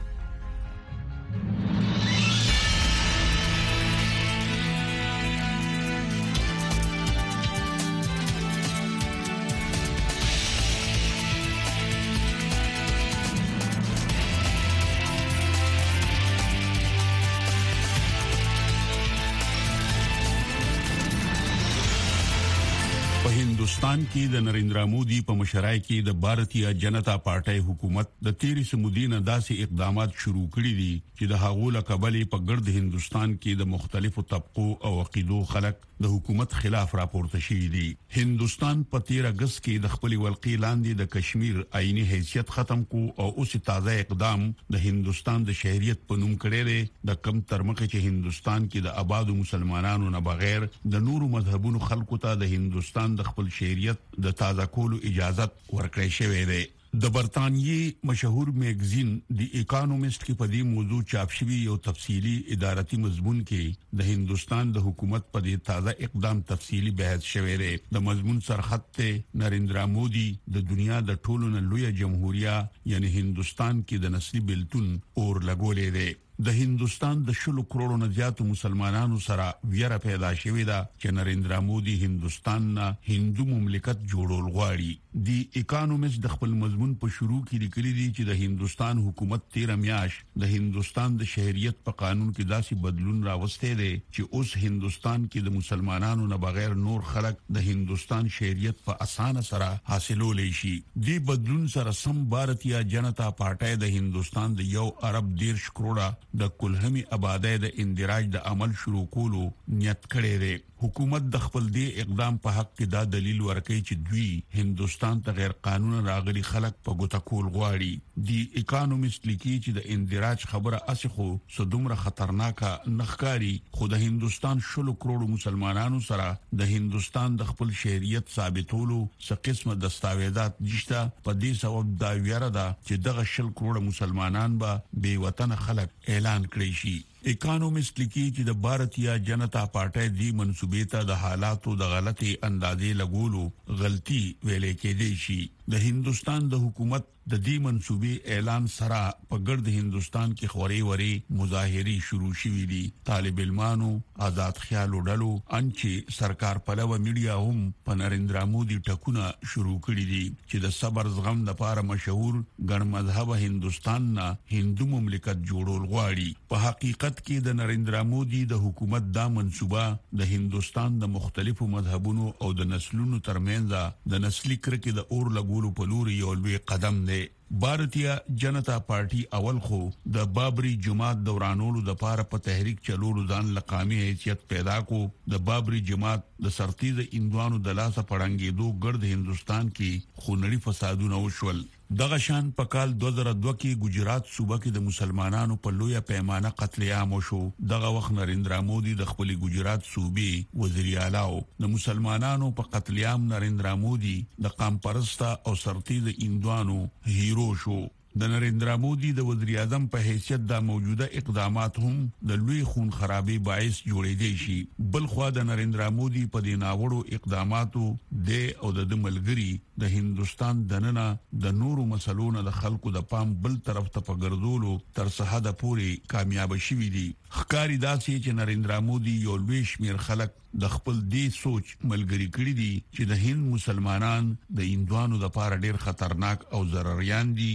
هندستان کې د نریندرا مودي په مشرۍ کې د بھارتیا جنتا پارټي حکومت د تیرې سمودینه داسې اقدامات شروع کړي دي چې د هغو لقبلې په ګرد هندستان کې د مختلفو طبقو او عقیدو خلک د حکومت خلاف راپورته شوي دي. هندستان په تیر اگست کې د خپل ولقې لاندې د کشمیر آئینی حیثیت ختم کو او اوس تازه اقدام د هندستان د شهریت په نوم کړی دی د کم ترمخه چې هندستان کې د آبادو مسلمانانو نه بغیر د نورو مذهبونو خلکو ته د هندستان د خپل شهریت د تازه کولو اجازه ورکړی شوې ده. د برتانیې مشهور میگزین دی اکانومست کې په دې موضوع چاپ شوی یو تفصیلی ادارتي مضمون کې د هندستان د حکومت په دې تازه اقدام تفصیلی بحث شوی دی. د مضمون سرخط ته نریندرا مودي د دنیا د ټولو نه لوی جمهوریت یعنی هندستان کې د نسلی بیلتون اور لګولې دی. د هندستان د شلو کروڑو نه زیاتو مسلمانانو سره ویره پیدا شوې ده چې نریندرا مودي هندستان نه هندو مملکت جوړول غواړي. دی اکانومست د خپل مضمون په شروع کې لیکلي دي چې د هندستان حکومت تیر میاش د هندستان د شهریت په قانون کې داسې بدلون راوسته دي چې اوس هندستان کې د مسلمانانو نه بغیر نور خلک د هندستان شهریت په اسانه سره حاصلولای شي. دی بدلون سره سم بھارتیا جنتا پارټي د هندستان د یو ارب دیرش کروڑه د کلهمي آبادی د اندراج د عمل شروع کولو نیت کړی دی. حکومت د خپل دی اقدام په حق کې دا دلیل ورکړي چې دوی هندستان ته غیر قانوني راغلي خلک په ګوته کول غواړي. دی اکانومست لیکي چې د اندراج خبره اسخو صدومره خطرناکه نخکاری خو د هندستان شلو کروڑو مسلمانانو سره د هندستان د خپل شهریت ثابتولو څه قسمه دستاویزات نشته. په دې سبب دا ویره ده چې دغه شل کروڑ مسلمانان به بے وطن خلک اعلان کړی شي. اکانومست لیکي چې د بھارتیا جنتا پارټي دی منسوبې ته د حالاتو د غلطي اندازې لګولو غلطي ویلې کېدې شي. د هندستان د حکومت د دې منسوبې اعلان سره په ګرد هندستان کې خوري وري مظاهري شروع شوې دي. طالب علمانو آزاد خیال وډلو انچې سرکار پلوه میډیا هم په نریندرا مودي ټکونه شروع کړي دي چې د صبر زغم لپاره مشهور ګڼ مذهب هندستان نه هندو مملکت جوړول غواړي. په حقیقت کې د نریندرا مودي د حکومت دا منسوبه د هندستان د مختلفو مذهبونو او د نسلونو ترمنځ د نسلي کرکې د اور لګولو په لور یو لوی قدم دی. بھارتیا جنتا پارټي اول خو د بابری جماعت دورانولو د پاره په تحریک چلولو ځان لقامي حیثیت پیدا کو. د بابری جماعت د سرتیز اندوانو د لاسه پړنګېدو ګرد هندستان کې خونړي فسادونه وشول. دغه شان په کال دو زره دوه کې ګجرات صوبه کې د مسلمانانو په لویه پیمانه قتل عام وشو. دغه وخت نریندرا مودي د خپل ګجرات صوبې وزیر اعلی او د مسلمانانو په قتل عام نریندرا مودي د قام پرسته او سرتیز اندوانو هیرو شو. د نریندرا مودي د وزیر اعظم په حیثیت د موجوده اقدامات هم د لوی خون خرابي باعث جوړېدي شي. بل خو د نریندرا مودي په دې ناوړو اقداماتو د او د ملګری د هندستان دننه د نورو مسلونو د خلکو د پام بل طرف ته پګردولو تر صحه پوري کامیاب شوي دي. خکاری داسې چې نریندرا مودي یو لوی شمیر خلک د خپل دې سوچ ملګری کړی دي چې د هند مسلمانان د اندوانو د پاره ډیر خطرناک او ضرریان دي او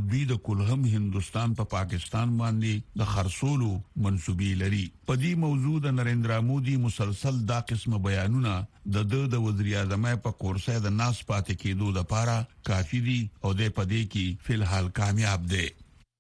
دوی د کلهم هندستان په پا پاکستان باندې د خرصولو منسوبي لري. په دې موضوع د نریندرا مودي مسلسل دا قسمه بیانونه د د د وزیر اعظم په کورسه د ناس پاتې کېدو لپاره کافي دي او د پدې کې فل حال کامیاب دي.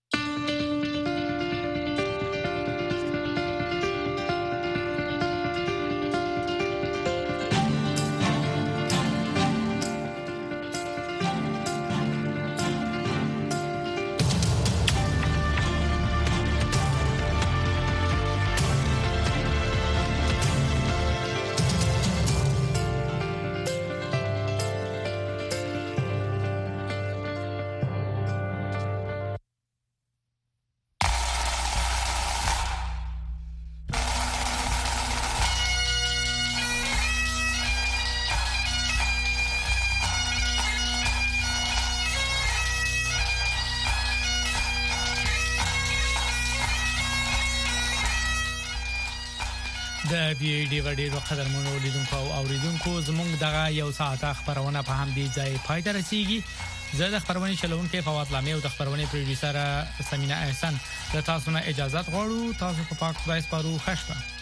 د بي ډي وړي قدر مونږ لیدونکو او اوریدونکو زموږ دغه یو ساعت خبرونه په هم دي ځای پای ته رسیدي. زه د خبرونه چلونکو فواد لامي او د خبرونه پروډوسر سمینا احسان د تاسو نه اجازه غواړو. تاسو په پاک خدای سپارو. خوشبخت.